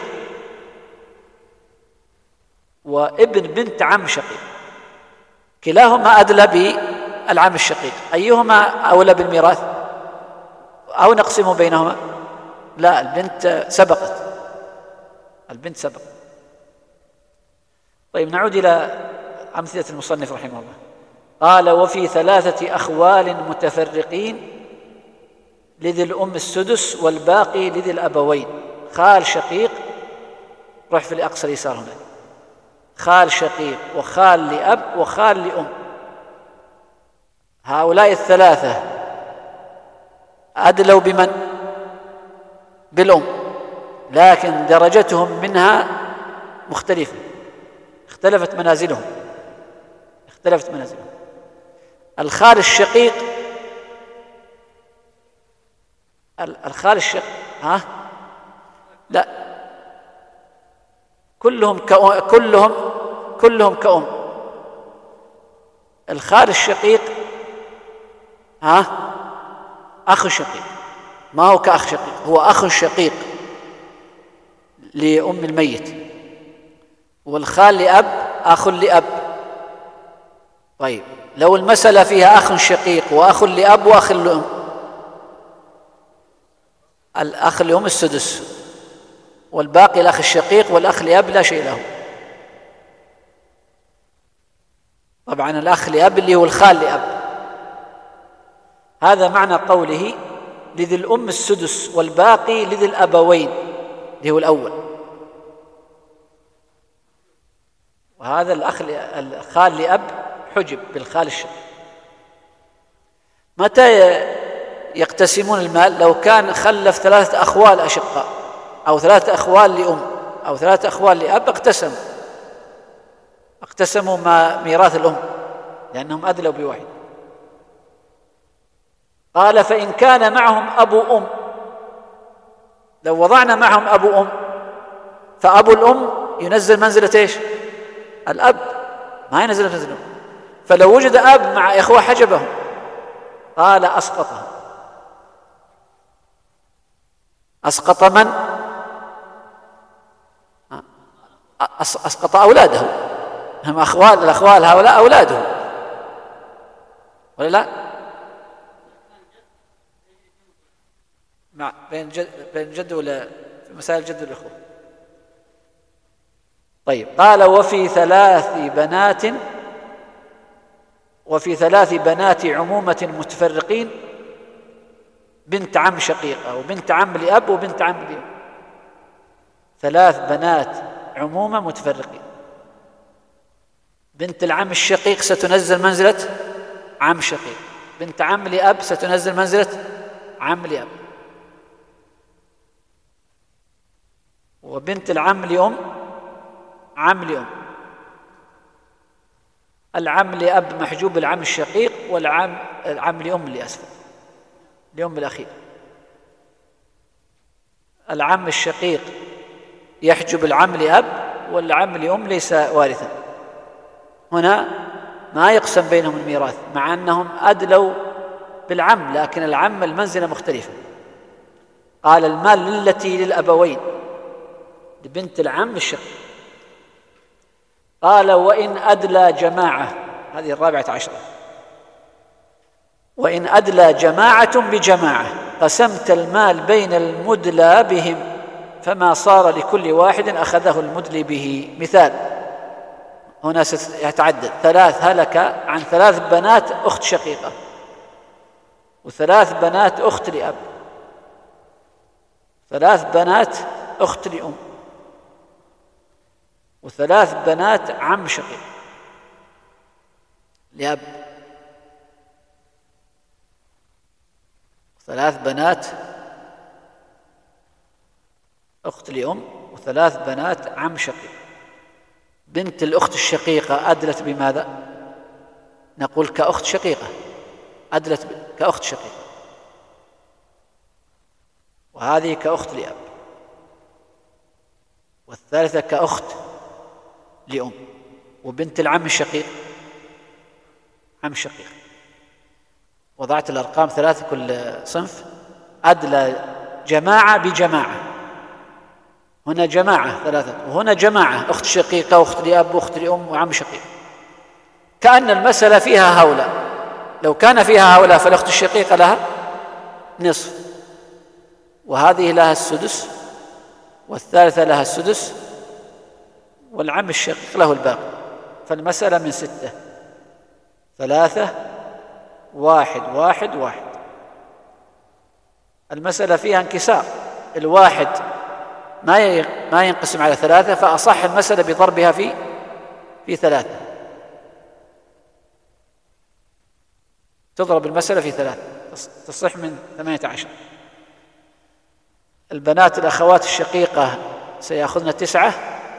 وابن بنت عم شقيق، كلاهما أدلى بالعم الشقيق، أيهما أولى بالميراث؟ أو نقسم بينهما؟ لا، البنت سبقت، البنت سبقت. طيب نعود إلى أمثلة المصنف رحمه الله. قال: وفي ثلاثة أخوال متفرقين لذي الأم السدس والباقي لذي الأبوين. خال شقيق، روح في الأقصى اليسار هنا، خال شقيق وخال لأب وخال لأم. هؤلاء الثلاثة أدلوا بمن؟ بالأم، لكن درجتهم منها مختلفة، اختلفت منازلهم اختلفت منازلهم الخال الشقيق الخال الشقيق ها لا كلهم كأم كلهم كلهم كأم. الخال الشقيق ها أخ شقيق، ما هو كأخ شقيق، هو أخ شقيق لأم الميت. والخال لأب أخ لأب. طيب لو المسألة فيها أخ شقيق وأخ لأب وأخ لأم، الأخ لأم السدس، والباقي الأخ الشقيق والأخ لأب لا شيء له. طبعا الأخ لأب اللي هو الخال لأب. هذا معنى قوله لذي الأم السدس والباقي لذي الأبوين، اللي هو الأول. وهذا الأخ الخال لأب حجب بالخال الشقيق. متى يقتسمون المال؟ لو كان خلف ثلاثة أخوال أشقاء أو ثلاثة أخوال لأم أو ثلاثة أخوال لأب، اقتسموا اقتسموا ما ميراث الأم لأنهم أدلوا بواحد. قال: فإن كان معهم أبو أم، لو وضعنا معهم أبو أم فأبو الأم ينزل منزلة إيش؟ الأب، ما ينزل منزلة الأم. فلو وجد أب مع إخوة حجبهم، قال: أسقطه. أسقط من؟ أسقط أولاده، هم أخوال، الأخوال هؤلاء أولاده ولا لا؟ مع بين جد بين جد ولا في مسائل جد والإخوة. طيب قال: وفي ثلاث بنات وفي ثلاث بنات عمومة متفرقين، بنت عم شقيقة وبنت عم لأب وبنت عم لأم. ثلاث بنات عمومة متفرقين. بنت العم الشقيق ستنزل منزلة عم شقيق، بنت عم لأب ستنزل منزلة عم لأب، وبنت العم لأم عم لأم. العم لأب محجوب العم الشقيق، والعم العم لأم اللي أسفل، لأم الأخير. العم الشقيق يحجب العم لأب والعم لأم ليس وارثا. هنا ما يقسم بينهم الميراث مع أنهم أدلوا بالعم، لكن العم المنزلة مختلفة. قال المال للتي للأبوين لبنت العم الشقيق. قال وإن أدلى جماعة، هذه الرابعة عشرة، وإن أدلى جماعة بجماعة قسمت المال بين المدلى بهم، فما صار لكل واحد أخذه المدلي به. مثال، هنا سيتعدد: ثلاث هلك عن ثلاث بنات أخت شقيقة، وثلاث بنات أخت لأب، ثلاث بنات أخت لأم، وثلاث بنات عم شقيق لأب، ثلاث بنات أخت لأم، وثلاث بنات عم شقيق. بنت الأخت الشقيقة أدلت بماذا؟ نقول كأخت شقيقة، أدلت كأخت شقيقة، وهذه كأخت لأب، والثالثة كأخت لأم. وبنت العم الشقيق عم شقيق. وضعت الأرقام ثلاثة كل صنف. أدلى جماعة بجماعة، هنا جماعة ثلاثة، وهنا جماعة أخت شقيقة وأخت لأب وأخت لأم وعم شقيق. كأن المسألة فيها هؤلاء، لو كان فيها هؤلاء فالأخت الشقيقة لها نصف، وهذه لها السدس، والثالثة لها السدس، والعم الشقيق له الباقي. فالمسألة من ستة: ثلاثة واحد واحد واحد. المسألة فيها انكسار، الواحد ما ما ينقسم على ثلاثة، فأصح المسألة بضربها في في ثلاثة، تضرب المسألة في ثلاثة تصح من ثمانية عشر. البنات الأخوات الشقيقة سيأخذن تسعة،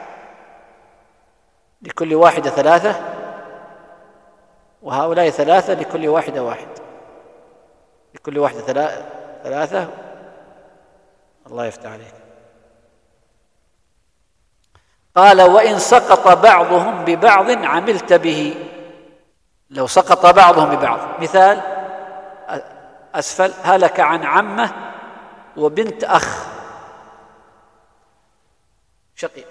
لكل واحدة ثلاثة، وهؤلاء ثلاثة لكل واحدة واحد، لكل واحدة ثلاثة. الله يفتح عليك. قال وإن سقط بعضهم ببعض عملت به. لو سقط بعضهم ببعض، مثال أسفل: هلك عن عمه وبنت أخ شقيق.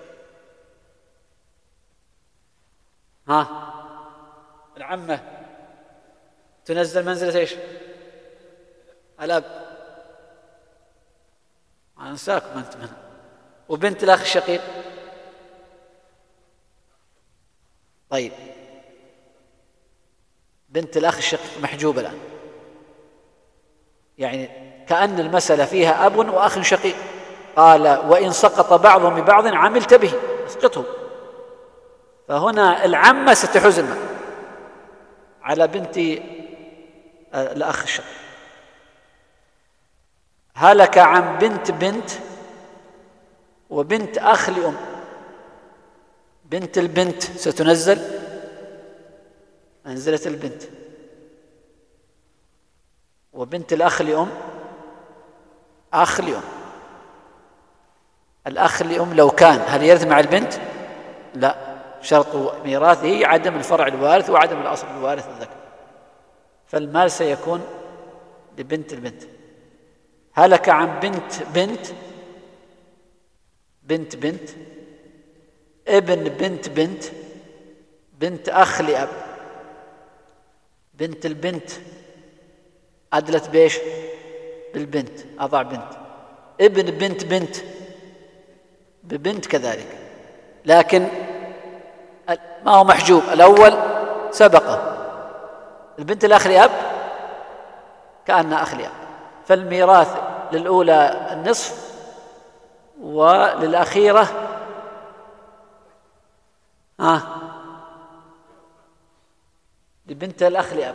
ها العمة تنزل منزلة ايش؟ الأب، ما أنساكم أنت منها. وبنت الأخ الشقيق. طيب، بنت الأخ الشقيق محجوبة الآن، يعني كأن المسألة فيها أب وأخ شقيق. قال وإن سقط بعضهم ببعض عملت به، اسقطه. فهنا العمة ستحوز المال على بنت الأخ الشقيق. هلك عن بنت بنت وبنت أخ لأم، بنت البنت ستنزل منزلة البنت، وبنت الأخ لأم أخ لأم. الأخ لأم لو كان هل يرث مع البنت؟ لا، شرط ميراثه عدم الفرع الوارث وعدم الأصل الوارث الذكر، فالمال سيكون لبنت البنت. هلك عن بنت بنت بنت بنت ابن بنت بنت بنت أخ لأب. بنت البنت أدلت بإيش؟ بالبنت، أضع بنت. ابن بنت بنت ببنت كذلك، لكن ما هو محجوب. الأول سبقه، البنت الأخ لأب كأنها أخ لأب، فالميراث للأولى النصف وللأخيرة آه لبنت الأخ لأب.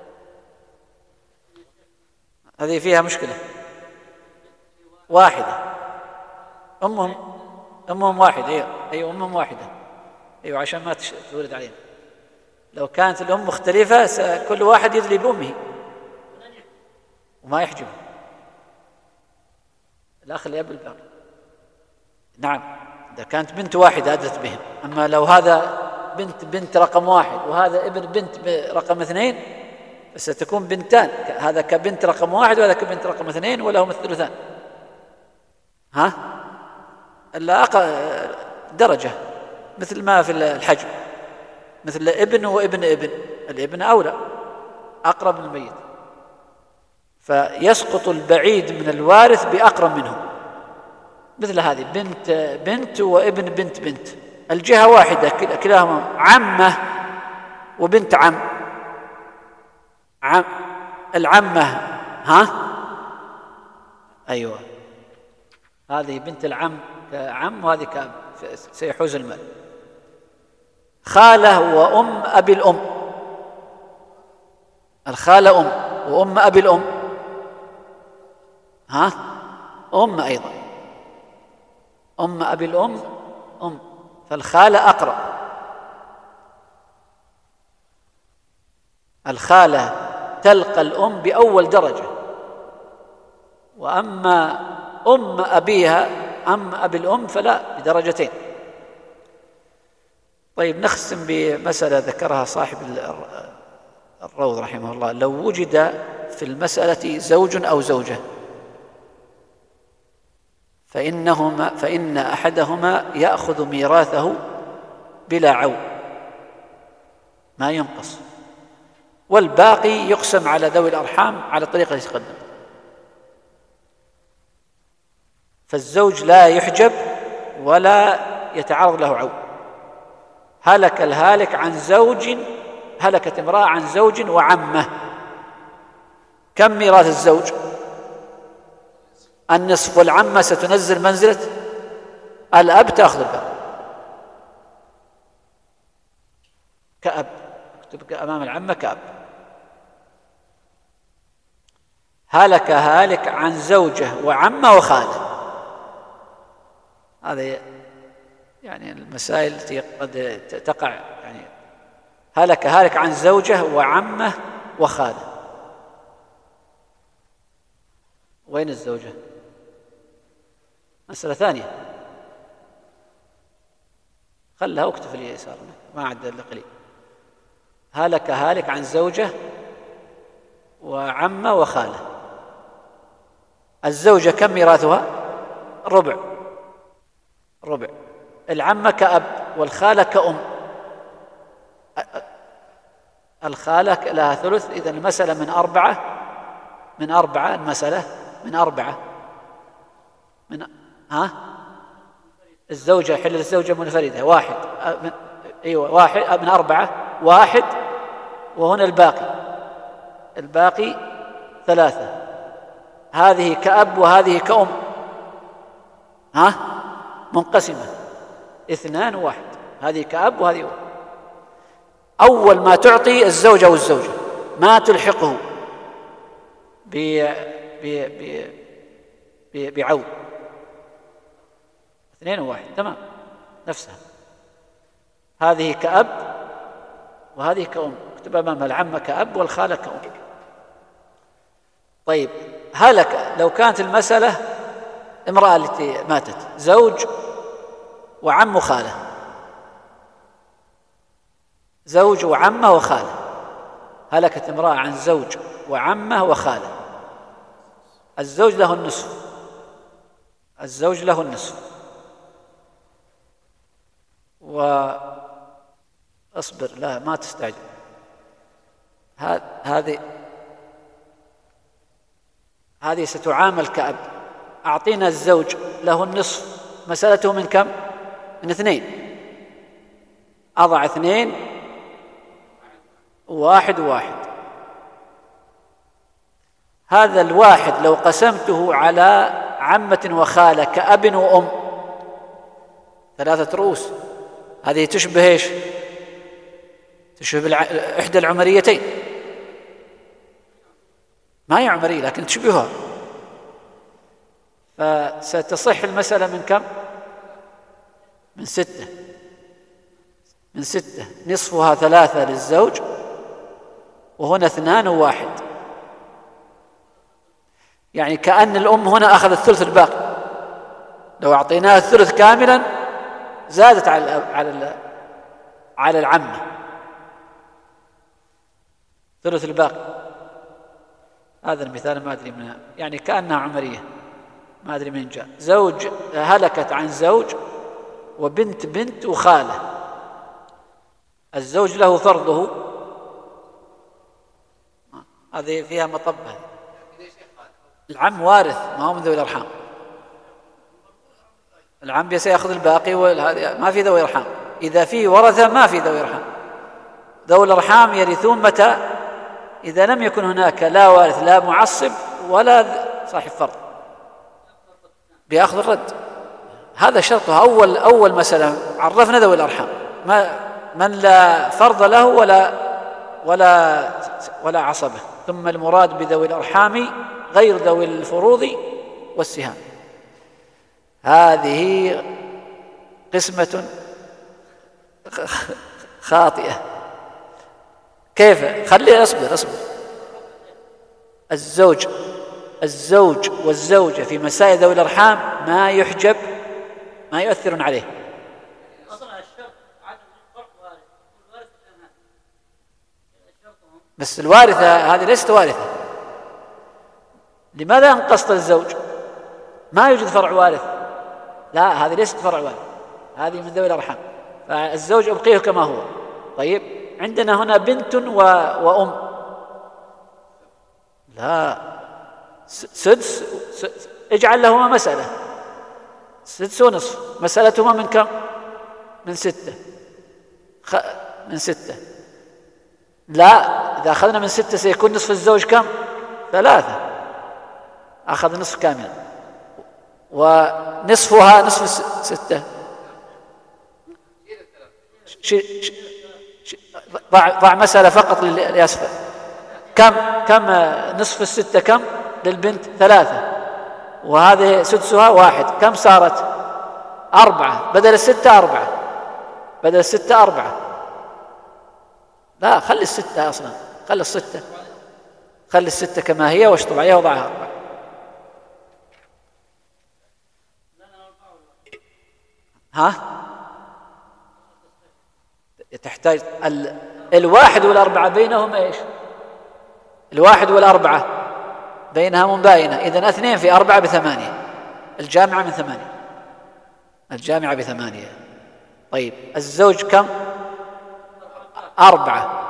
هذه فيها مشكلة، واحدة أمهم أمهم واحدة. أيوة أيوة أمهم واحدة، أيوة عشان ما تورد علينا. لو كانت الأم مختلفة كل واحد يدلي بأمه وما يحجب، الأخ لأب الباقي. نعم، إذا كانت بنت واحدة أدلت بهم. أما لو هذا بنت بنت رقم واحد وهذا ابن بنت رقم اثنين فستكون بنتان، هذا كبنت رقم واحد وهذا كبنت رقم اثنين ولهم الثلثان. ها إلا درجة مثل ما في الحجم، مثل ابن وابن ابن، الابن أولى أقرب من الميت، فيسقط البعيد من الوارث بأقرب منه. مثل هذه بنت بنت وابن بنت بنت، الجهة واحدة كلاهما عمة وبنت عم. عم العمة ها أيوة، هذه بنت العم كعم وهذه كأب سيحوز المال. خالة وأم أبي الأم، الخالة أم وأم أبي الأم ها أم أيضا، أم أبي الأم أم، فالخالة أقرب. الخالة تلقى الأم بأول درجة، وأما أم أبيها أم أبي الأم فلا، بدرجتين. طيب نختم بمسألة ذكرها صاحب الروض رحمه الله. لو وجد في المسألة زوج أو زوجة فإنهما فإن أحدهما يأخذ ميراثه بلا عول ما ينقص، والباقي يقسم على ذوي الأرحام على الطريقة التي تقدم. فالزوج لا يحجب ولا يتعرض له عول. هلك الهالك عن زوج، هلكت امرأة عن زوج وعمه، كم ميراث الزوج؟ النصف، والعمة ستنزل منزلة الأب، تأخذ الباقي كأب. اكتب أمام العمة كأب. هلك هالك عن زوجه وعمه وخاله. هذه يعني المسائل التي قد تقع، يعني هلك هالك عن زوجه وعمه وخاله. وين الزوجة؟ مسألة ثانية، خلها اكتب لي يسار ما عاد الا قليل. هلك هالك عن زوجه وعمه وخاله. الزوجة كم ميراثها؟ ربع، ربع. العمة كأب والخالة كأم. الخالة لها ثلث. إذن المسألة من أربعة، من أربعة المسألة من أربعة من ها الزوجة حل الزوجة منفردة واحد من أيوة واحد من أربعة واحد، وهنا الباقي الباقي ثلاثة. هذه كأب وهذه كأم، ها منقسمة اثنان وواحد، هذه كأب وهذه واحد. أول ما تعطي الزوجة والزوجة ما تلحقه ب ب ب بعود، اثنين وواحد تمام نفسها. هذه كأب وهذه كأم، اكتب أمامها العمة كأب والخالة كأم. طيب هلك لو كانت المسألة امرأة التي ماتت زوج وعم وخالة، زوج وعمه وخالة، هلكت امرأة عن زوج وعمه وخالة، الزوج له النصف، الزوج له النصف. واصبر لا ما تستعجل، هذه هذه ستعامل كأب. أعطينا الزوج له النصف، مسألته من كم؟ من اثنين، أضع اثنين واحد واحد. هذا الواحد لو قسمته على عمة وخالة كأب وأم ثلاثة رؤوس، هذه تشبه ايش؟ تشبه الع... إحدى العمريتين، ما هي عمرية لكن تشبهها. فستصح المسألة من كم؟ من ستة، من ستة نصفها ثلاثة للزوج، وهنا اثنان وواحد، يعني كأن الأم هنا أخذت ثلث الباقي، لو أعطيناه الثلث كاملا زادت على على على العمة ثلث الباقي. هذا المثال ما أدري منها، يعني كأنها عمرية، ما أدري من جاء. زوج هلكت عن زوج وبنت بنت وخالة. الزوج له فرضه، هذه فيها مطبة. العم وارث، ما هو من ذوي الأرحام. العم سيأخذ الباقي، ما في ذوي أرحام. إذا في ورثة ما في ذوي أرحام. ذوي الأرحام يرثون متى؟ إذا لم يكن هناك لا وارث لا معصب ولا صاحب فرض بأخذ الرد. هذا شرطها. أول أول مسألة عرفنا ذوي الأرحام، ما من لا فرض له ولا ولا ولا عصبة. ثم المراد بذوي الأرحام غير ذوي الفروض والسهام. هذه قسمة خاطئة. كيف؟ خليه اصبر اصبر. الزوج الزوج والزوجة في مسائل ذوي الأرحام ما يحجب، ما يؤثر عليه. بس الوارثة هذه ليست وارثة. لماذا انقصت الزوج؟ ما يوجد فرع وارث. لا، هذه ليست فرع وارث، هذه من ذوي الأرحام، فالزوج أبقيه كما هو. طيب، عندنا هنا بنت و... وأم. لا، سدس, سدس اجعل لهما مسألة، سدس ونصف. مسألتهما من كم؟ من ستة. خ... من ستة. لا، إذا أخذنا من ستة سيكون نصف الزوج كم؟ ثلاثة. أخذ نصف كاملا، ونصفها نصف ستة. ش... ش... ش... ضع... ضع مسألة فقط للأسفل. كم كم نصف الستة كم للبنت؟ ثلاثة، وهذه سدسها واحد. كم صارت؟ أربعة. بدل الستة أربعة، بدل الستة أربعة. لا، خلي الستة أصلا، خلي الستة، خلي الستة كما هي واشطب عليها وضعها أربعة. ها؟ تحتاج ال... الواحد والأربعة بينهم إيش؟ الواحد والأربعة بينها مباينة. إذن اثنين في أربعة بثمانية. الجامعة من ثمانية، الجامعة بثمانية. طيب، الزوج كم؟ أربعة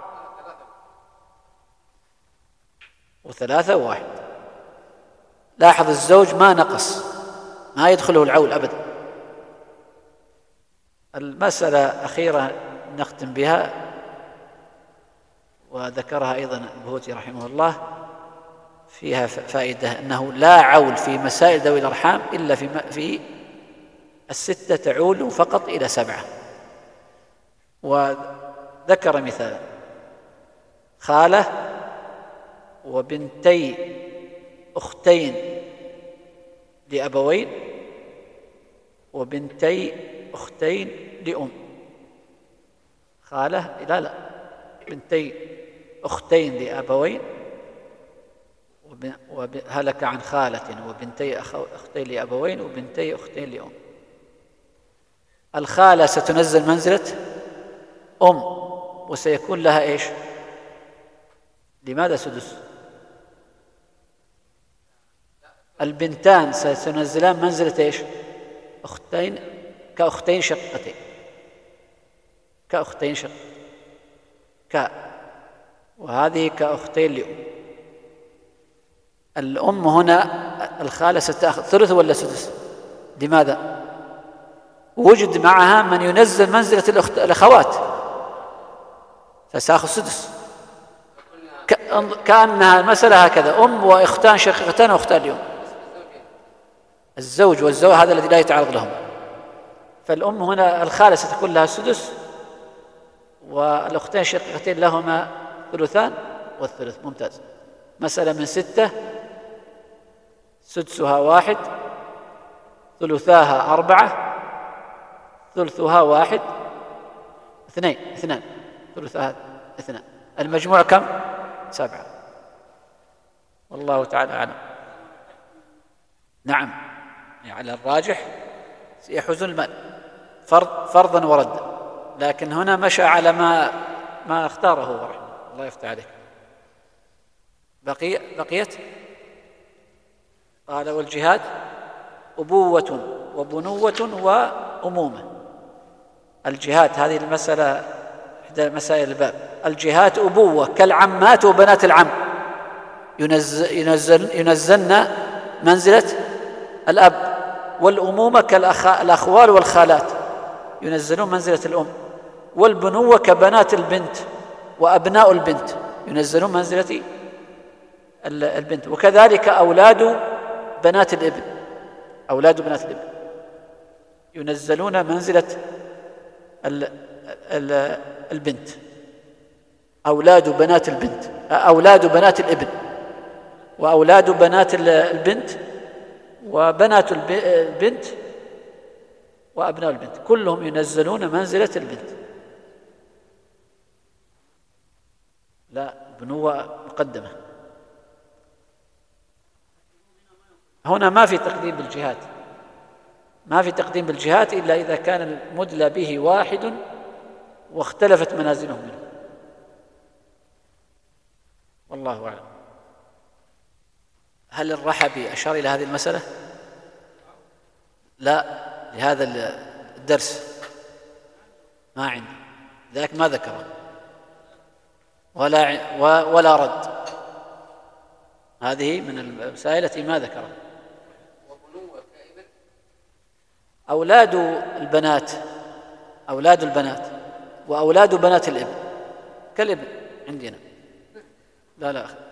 وثلاثة وواحد. لاحظ الزوج ما نقص، ما يدخله العول أبدا. المسألة أخيرة نختم بها، وذكرها أيضا البهوتي رحمه الله، فيها فائدة، أنه لا عول في مسائل ذوي الأرحام إلا في, في الستة، تعول فقط إلى سبعة. وذكر مثالا: خالة وبنتي أختين لأبوين وبنتي أختين لأم. خالة لا لا بنتي أختين لأبوين، وهلك عن خالة وبنتي أختين لأبوين وبنتي أختين لأم. الخالة ستنزل منزلة أم، وسيكون لها إيش؟ لماذا سدس؟ البنتان ستنزلان منزلة إيش؟ أختين، كأختين شقتين، كأختين شقتين ك وهذه كأختين لأم. الأم هنا الخالة ستأخذ ثلث ولا سدس؟ لماذا؟ وجد معها من ينزل منزلة الأخت... الأخوات، فسأخذ سدس. ك... كأنها المسألة هكذا: أم وإختان شقيقتان وأختان لأم. الزوج والزوج هذا الذي لا يتعارض لهم. فالأم هنا الخالة ستكون لها السدس، والأختين شقيقتين لهما ثلثان والثلث. ممتاز. مسألة من ستة، سدسها واحد، ثلثاها أربعة، ثلثها واحد، اثنين اثنان ثلثها اثنان. المجموع كم؟ سبعة. والله تعالى أعلم. نعم. يعني على الراجح يحوزون المال فرض فرضا وردا، لكن هنا مشى على ما ما اختاره هو رحمه الله يفتح عليه. بقي بقيت قال والجهاد أبوة وبنوة وأمومة. الجهاد هذه المسألة إحدى مسائل الباب. الجهاد أبوة كالعمات وبنات العم، ينزل ينزل ينزلن منزلة الأب، والأمومة كالأخوال والخالات ينزلون منزلة الأم، والبنوة كبنات البنت وأبناء البنت ينزلون منزلة البنت، وكذلك أولاد بنات الابن، أولاد بنات الابن ينزلون منزلة البنت، أولاد بنات البنت أولاد بنات الابن وأولاد بنات البنت وبنات البنت وأبناء البنت كلهم ينزلون منزلة البنت. لا، بنوة مقدمة. هنا ما في تقديم بالجهاد، ما في تقديم بالجهاد إلا إذا كان المدلى به واحد واختلفت منازلهم منه، والله أعلم. هل الرحبي أشار إلى هذه المسألة؟ لا، لهذا الدرس ما عندي، ذاك ما ذكره ولا ولا رد. هذه من المسائل التي ما ذكرها. أولاد البنات أولاد البنات وأولاد بنات الابن كالابن عندنا. لا لا